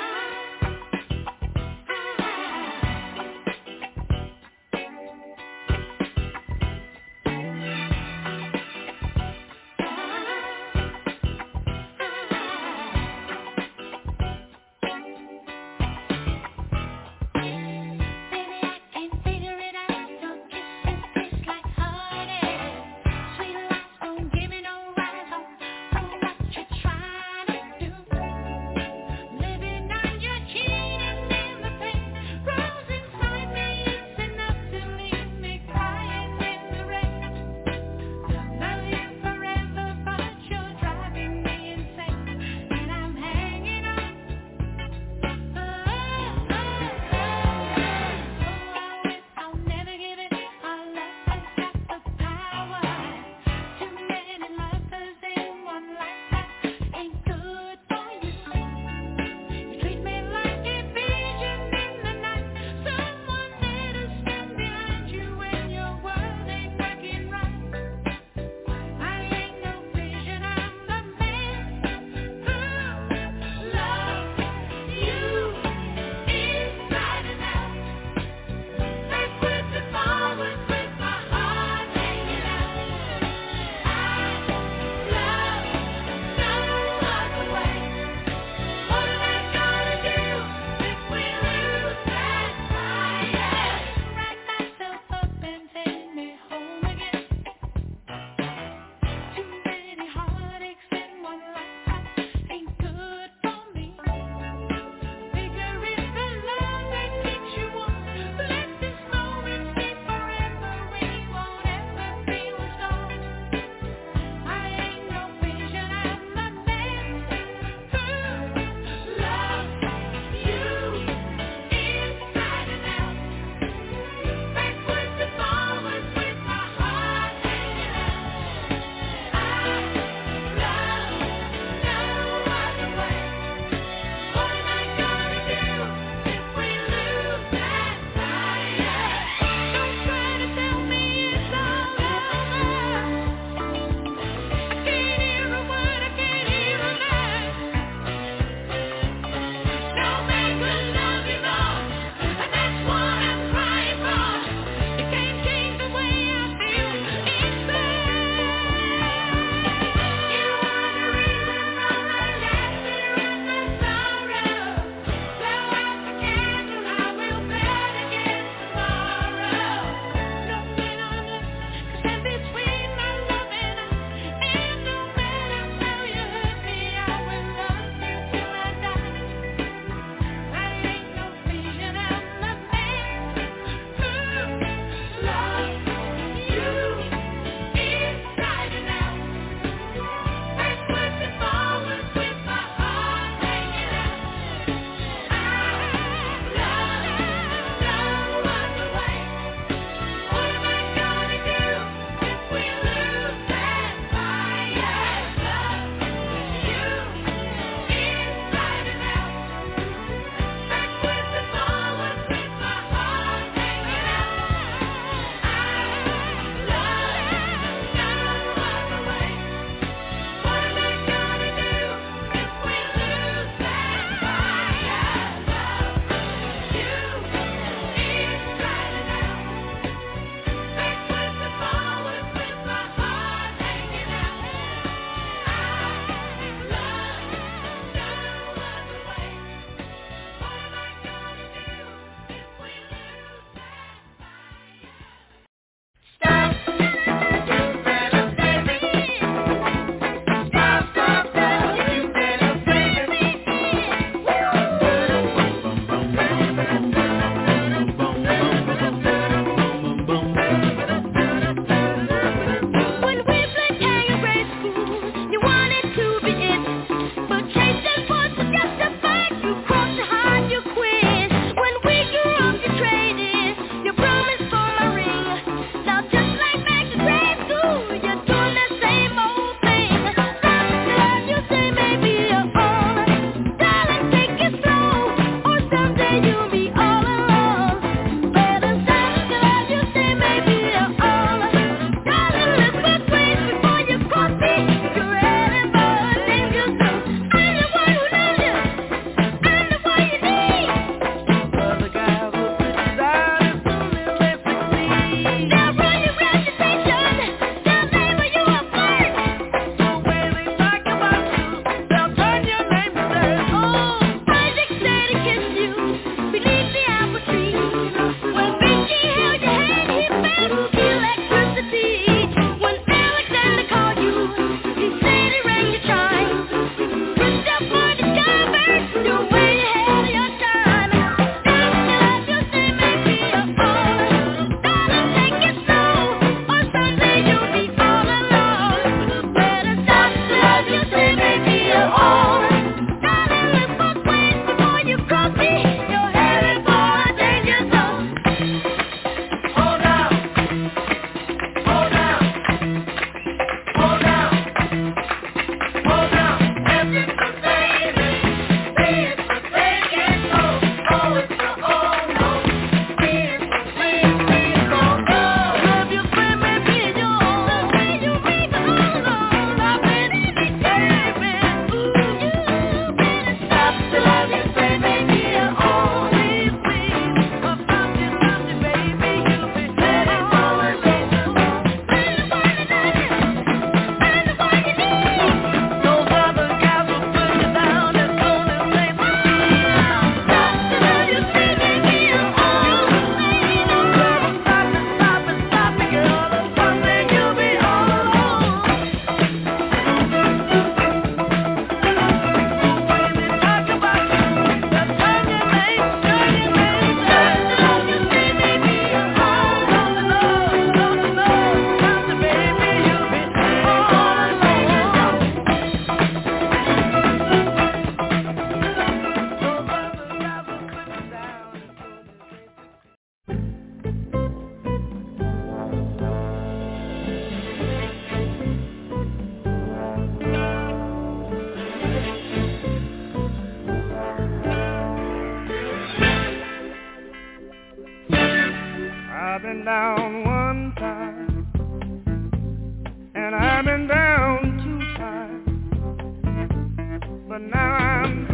down one time, and I've been down two times, but now I'm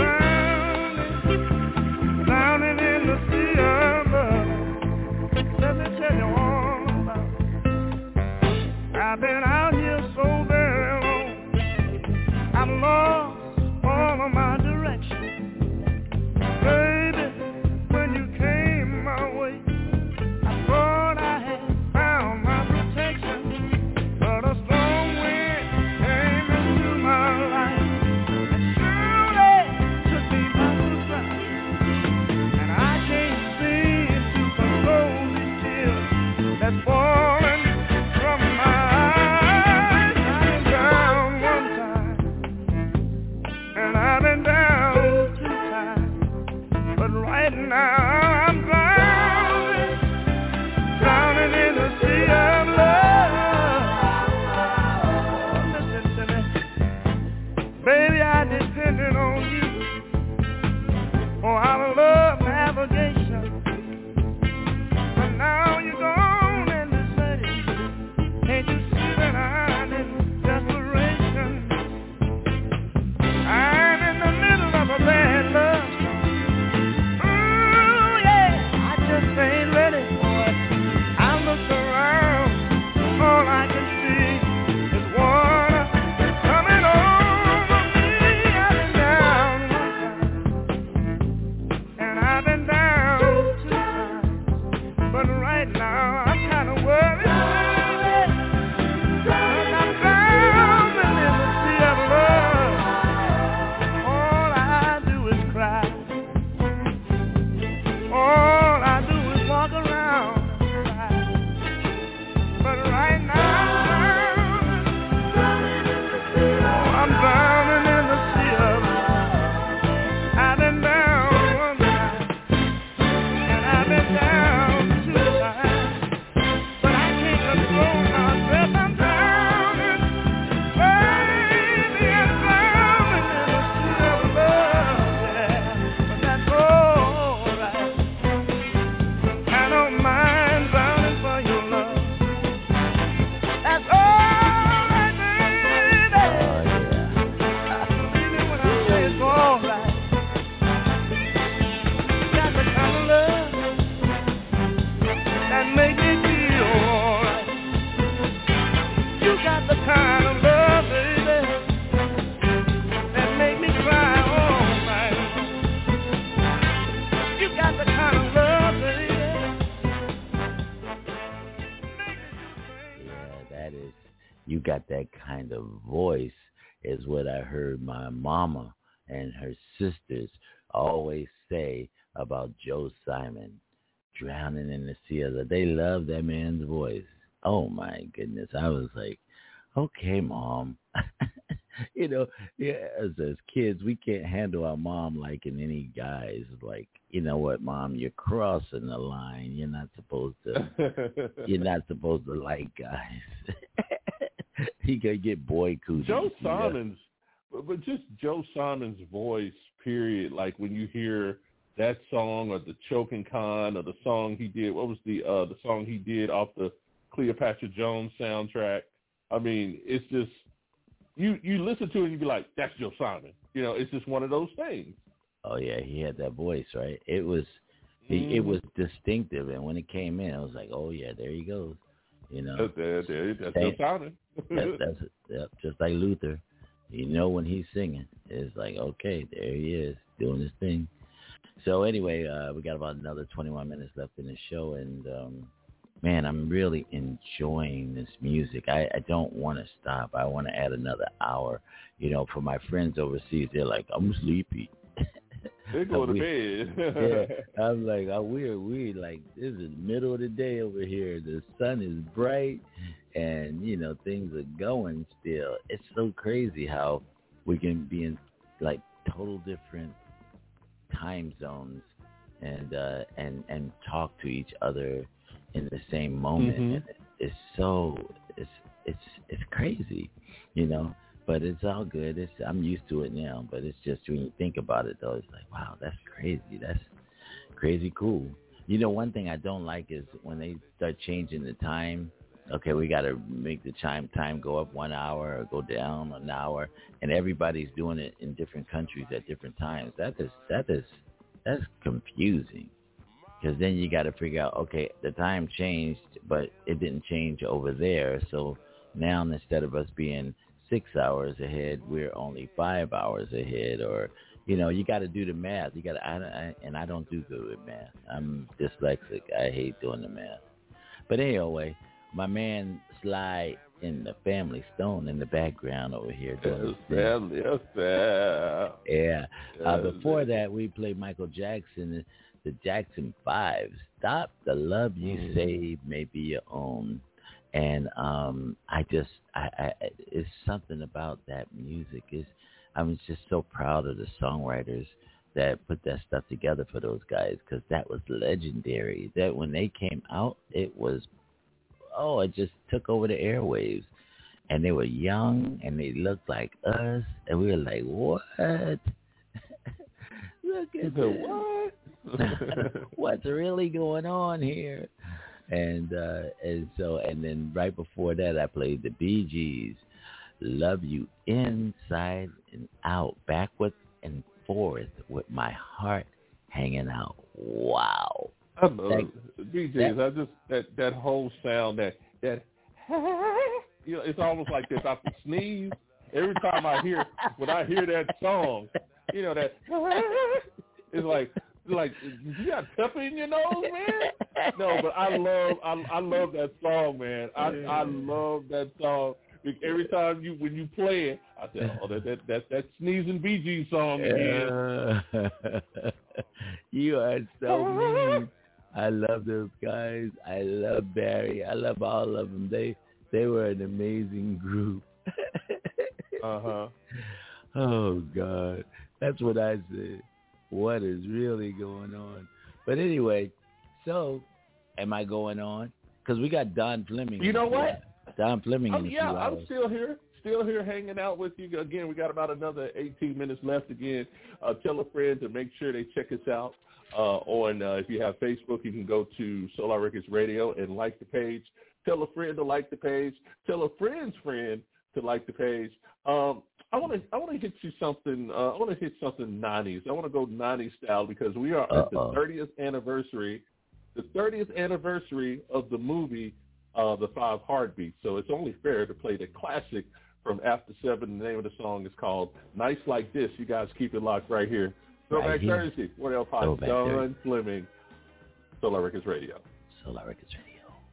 drowning in the sea of love. Let me tell you all about it. I've been out here so very long, I've lost all of my direction. Baby, when you came my way, I thought I had found my protection, but a strong wind came into my life and surely took me by surprise. And I can't seem to control these tears that's falling from my eyes. I've been down one time, and I've been down two times, but right now I'm drowning in the sea of love. Listen to me, baby, I depended on you for our love navigation, but now you're gone and deserted. Can't you see that I'm in desperation? I'm in the middle of a bad love. Ooh, yeah, I just ain't ready for it. I look around, all I can see is water coming over me. I've been down one time, and I've been down two times, but right now I'm kind of worried. 'Cause I'm drowning in the sea of love. All I do is cry. All I do is walk around and cry. But right now I'm drowning in the sea of love. I've been down one time, and I've been down two times, but I can't control myself. I'm drowning, baby, I'm drowning in the sea of love, yeah. But that's all right. I don't mind drowning for your love. That's all right, baby. Believe me when I say it's all right. You got the kind of love that make me feel all right. You got the kind of love, baby, that make me cry all night. You got the kind of love, baby. Yeah, that is, you got that kind of voice is what I heard my mama and her sisters always say about Joe Simon, drowning in the sea of love. They love that man's voice. Oh my goodness. I was like, okay, Mom. You know, yeah, as kids, we can't handle our mom liking any guys. Like, you know what, Mom, you're crossing the line. You're not supposed to like guys. He could get boy cooties. Joe Simon's, but just Joe Simon's voice, period. Like when you hear that song or the Choking Con or the song he did, what was the song he did off the Cleopatra Jones soundtrack? I mean, it's just, you listen to it and you be like, that's Joe Simon. You know, it's just one of those things. Oh yeah, he had that voice, right? It was it was distinctive, and when it came in, I was like, oh yeah, there he goes. You know, that's Joe Simon. that's just like Luther. You know when he's singing, it's like, okay, there he is doing his thing. So anyway, we got about another 21 minutes left in the show, and man, I'm really enjoying this music. I don't want to stop. I want to add another hour. You know, for my friends overseas, they're like, I'm sleepy. They go to bed. Yeah, I'm like, we like, this is middle of the day over here. The sun is bright, and you know things are going still. It's so crazy how we can be in like total different time zones and talk to each other in the same moment. Mm-hmm. And it's crazy, you know. But it's all good. I'm used to it now. But it's just when you think about it, though, it's like, wow, that's crazy. That's crazy cool. You know, one thing I don't like is when they start changing the time. Okay, we got to make the time go up 1 hour or go down an hour, and everybody's doing it in different countries at different times. That's confusing, because then you got to figure out, okay, the time changed, but it didn't change over there. So now instead of us being 6 hours ahead, we're only 5 hours ahead, or you know, you got to do the math. You got to, and I don't do good with math. I'm dyslexic. I hate doing the math. But anyway, my man Sly in the Family Stone in the background over here doing Family Affair. Yeah. Before that, we played Michael Jackson, the Jackson 5. Stop the love you say may be your own. And it's something about that music. I was just so proud of the songwriters that put that stuff together for those guys, because that was legendary. That when they came out, it just took over the airwaves. And they were young, and they looked like us, and we were like, what? Look at what? What's really going on here? And then right before that, I played the Bee Gees, Love You Inside and Out, backwards and forth with my heart hanging out. Wow. I love Bee Gees. That whole sound, that you know, it's almost like this. I can sneeze every time when I hear that song. You know, that it's like you got pepper in your nose, man. No, but I love that song, man. I love that song. Every time when you play it, I say, oh, that sneezing Bee Gees song again. You are so mean. I love those guys. I love Barry. I love all of them. They were an amazing group. Uh-huh. Oh, God. That's what I said. What is really going on? But anyway, so am I going on? Because we got Don Fleming. You know what? Don Fleming in a few hours. I'm still here hanging out with you. Again, we got about another 18 minutes left again. Tell a friend to make sure they check us out on, if you have Facebook, you can go to Solar Records Radio and like the page. Tell a friend to like the page. Tell a friend's friend to like the page. I want to hit you something. I want to hit something 90s. I want to go 90s style, because we are at the 30th anniversary. The 30th anniversary of the movie The Five Heartbeats. So it's only fair to play the classic from After 7. The name of the song is called Nights Like This. You guys keep it locked right here. Throwback Thursday. What else? Don Fleming. Solar Records Radio. Solar Records Radio.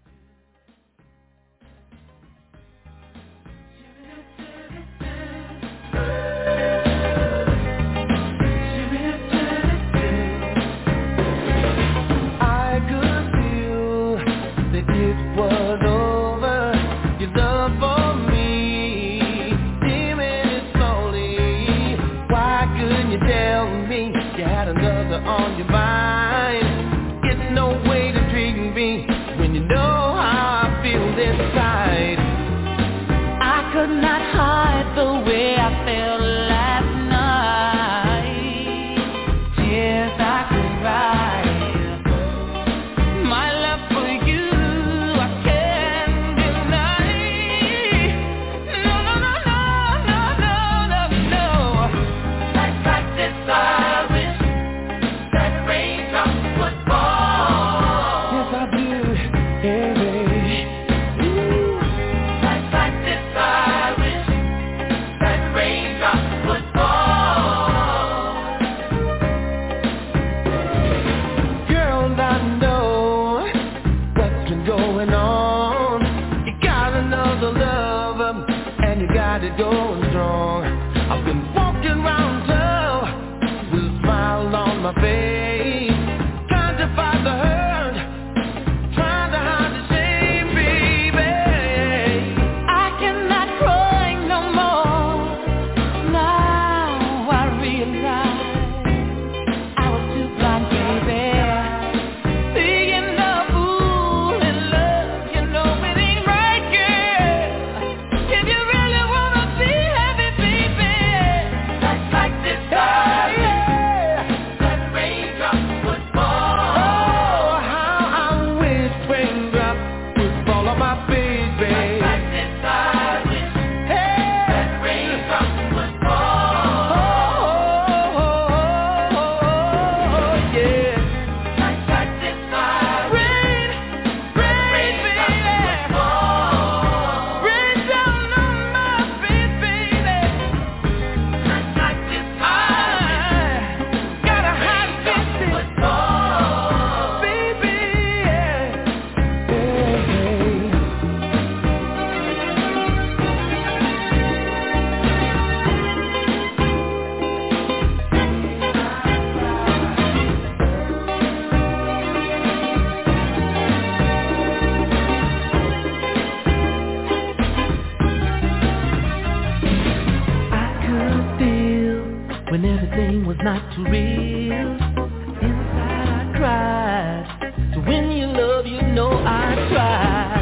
I could feel that it was over. Your love for me, dimming slowly. Why couldn't you tell me you had another on your mind? It's no way to treat me when you know how I feel inside. I could not hide the way I felt last night. Tears I could cry. My love for you I can't deny. No. Nights like this I wish that rain everything was not too real. Inside I cried. So when you love, you know I tried.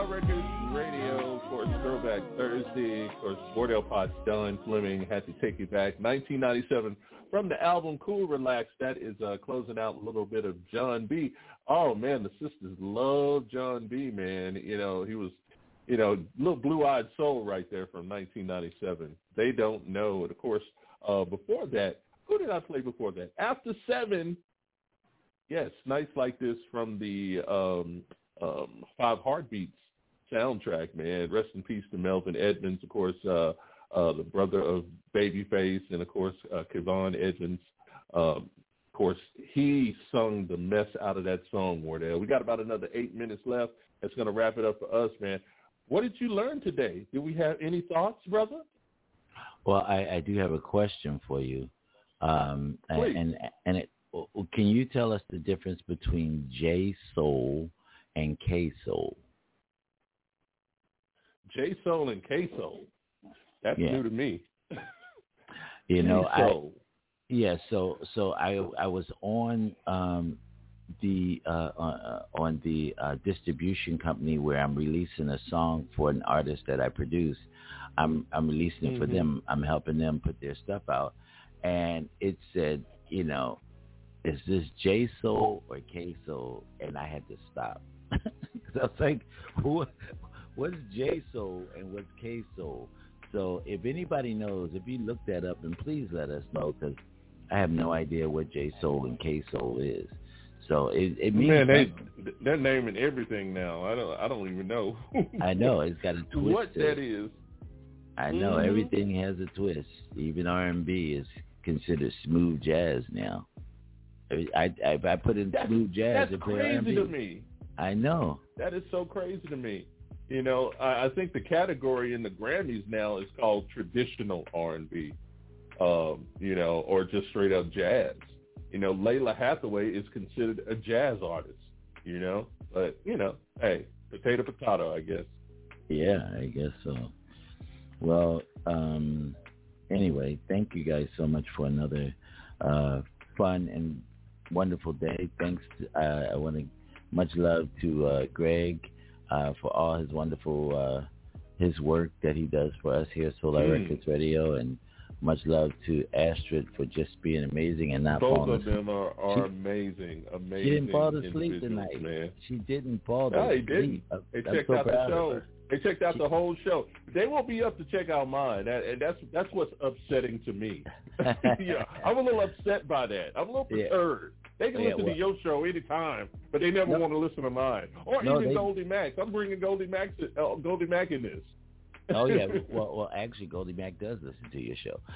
Talk Records Radio, of course, Throwback Thursday. Of course, Wardell Potts, Don Fleming, Had to Take You Back. 1997 from the album Cool Relax. That is closing out a little bit of John B. Oh, man, the sisters love John B., man. You know, he was, you know, little blue-eyed soul right there from 1997. They Don't Know. And, of course, before that, who did I play before that? After 7, yes, Nights Like This from the 5 Heartbeats soundtrack, man. Rest in peace to Melvin Edmonds, of course, the brother of Babyface, and, of course, Kevon Edmonds. Of course, he sung the mess out of that song, Wardell. We got about another 8 minutes left. That's going to wrap it up for us, man. What did you learn today? Did we have any thoughts, brother? Well, I do have a question for you. Please. Can you tell us the difference between J-Soul and K-Soul? J-Soul and K-Soul. That's new to me. You know, K-Soul. So I was on the distribution company where I'm releasing a song for an artist that I produce. I'm releasing it for them. I'm helping them put their stuff out, and it said, you know, is this J-Soul or K-Soul? And I had to stop. Because I was like, what's J-Soul and what's K-Soul? So if anybody knows, if you look that up, and please let us know, because I have no idea what J-Soul and K-Soul is. So it means... Man, they're naming everything now. I don't even know. I know. It's got a twist. What that is. I know. Everything has a twist. Even R&B is considered smooth jazz now. I put in smooth jazz. That's crazy to me. I know. That is so crazy to me. You know, I think the category in the Grammys now is called traditional R&B, you know, or just straight up jazz. You know, Layla Hathaway is considered a jazz artist, you know. But, you know, hey, potato, I guess. Yeah, I guess so. Well, anyway, thank you guys so much for another fun and wonderful day. Thanks. I want to much love to Greg for all his wonderful his work that he does for us here at Solar Records Radio, and much love to Astrid for just being amazing and not falling asleep. Both of them are amazing. She didn't fall asleep tonight. Man. She didn't fall asleep. They checked out the show. They checked out the whole show. They won't be up to check out mine, and that's what's upsetting to me. Yeah, I'm a little upset by that. I'm a little perturbed. They can listen to your show anytime, but they never want to listen to mine. Or even Goldie Mac. I'm bringing Goldie Mac in this. Oh yeah, well, actually, Goldie Mac does listen to your show,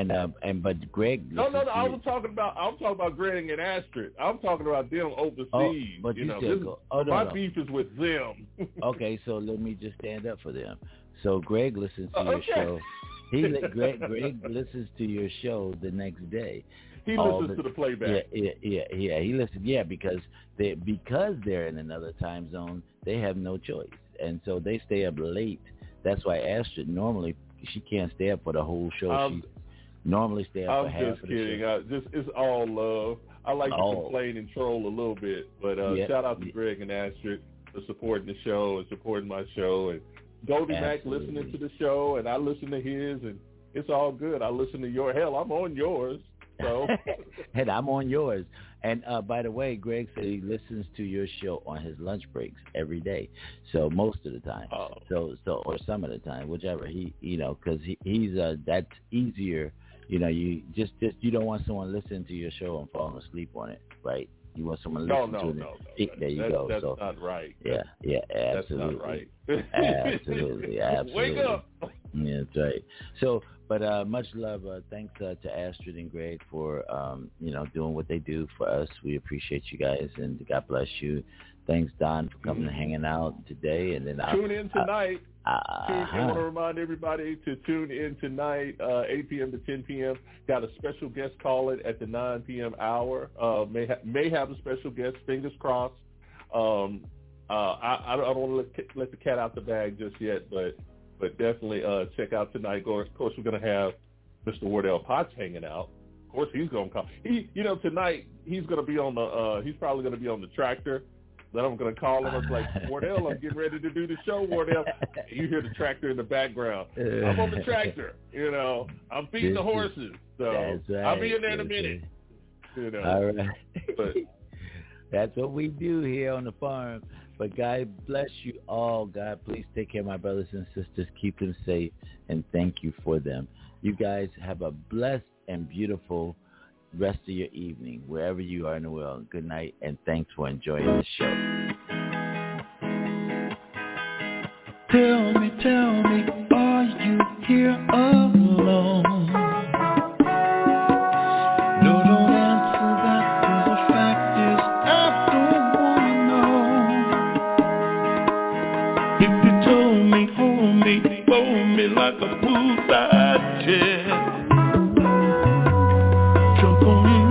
but Greg. No. I'm talking about Greg and Astrid. I'm talking about them overseas. Oh, but you know, said my beef is with them. Okay, so let me just stand up for them. So Greg listens to your show. Greg listens to your show the next day. He listens to the playback. Yeah. He listens. Yeah, because they're in another time zone, they have no choice, and so they stay up late. That's why Astrid normally she can't stay up for the whole show. She normally stay up for half of the show. I'm just kidding. It's all love. I like to complain and troll a little bit, but shout out to Greg and Astrid for supporting the show and supporting my show, and Goldie Mac listening to the show, and I listen to his, and it's all good. I listen to your hell. I'm on yours. So. And I'm on yours. And by the way, Greg said he listens to your show on his lunch breaks every day. So most of the time. Oh. So or some of the time, whichever because he's that's easier. You know, you just you don't want someone listening to your show and falling asleep on it, right? You want someone listening to it. No. There you go. That's not right. Yeah, absolutely. That's not right. Absolutely. Wake up. Yeah, that's right. So, but much love. Thanks to Astrid and Greg for doing what they do for us. We appreciate you guys, and God bless you. Thanks, Don, for coming and hanging out today. And then tune in tonight. I want to remind everybody to tune in tonight, 8 p.m. to 10 p.m. Got a special guest calling at the 9 p.m. hour. May have a special guest. Fingers crossed. I don't want to let the cat out the bag just yet, but definitely check out tonight. Of course, we're going to have Mr. Wardell Potts hanging out. Of course, he's going to come. Tonight he's going to be on the. He's probably going to be on the tractor. Then I'm going to call him. I was like, Wardell, I'm getting ready to do the show, Wardell. You hear the tractor in the background. I'm on the tractor. You know, I'm feeding the horses. So right. I'll be in there in a minute. You know. All right. But that's what we do here on the farm. But God bless you all. God, please take care of my brothers and sisters. Keep them safe, and thank you for them. You guys have a blessed and beautiful rest of your evening, wherever you are in the world. Good night, and thanks for enjoying the show. Tell me, are you here alone? No, don't answer that, 'cause the fact is I don't wanna know. If you told me, hold me, fold me like a poolside chair, jump on in.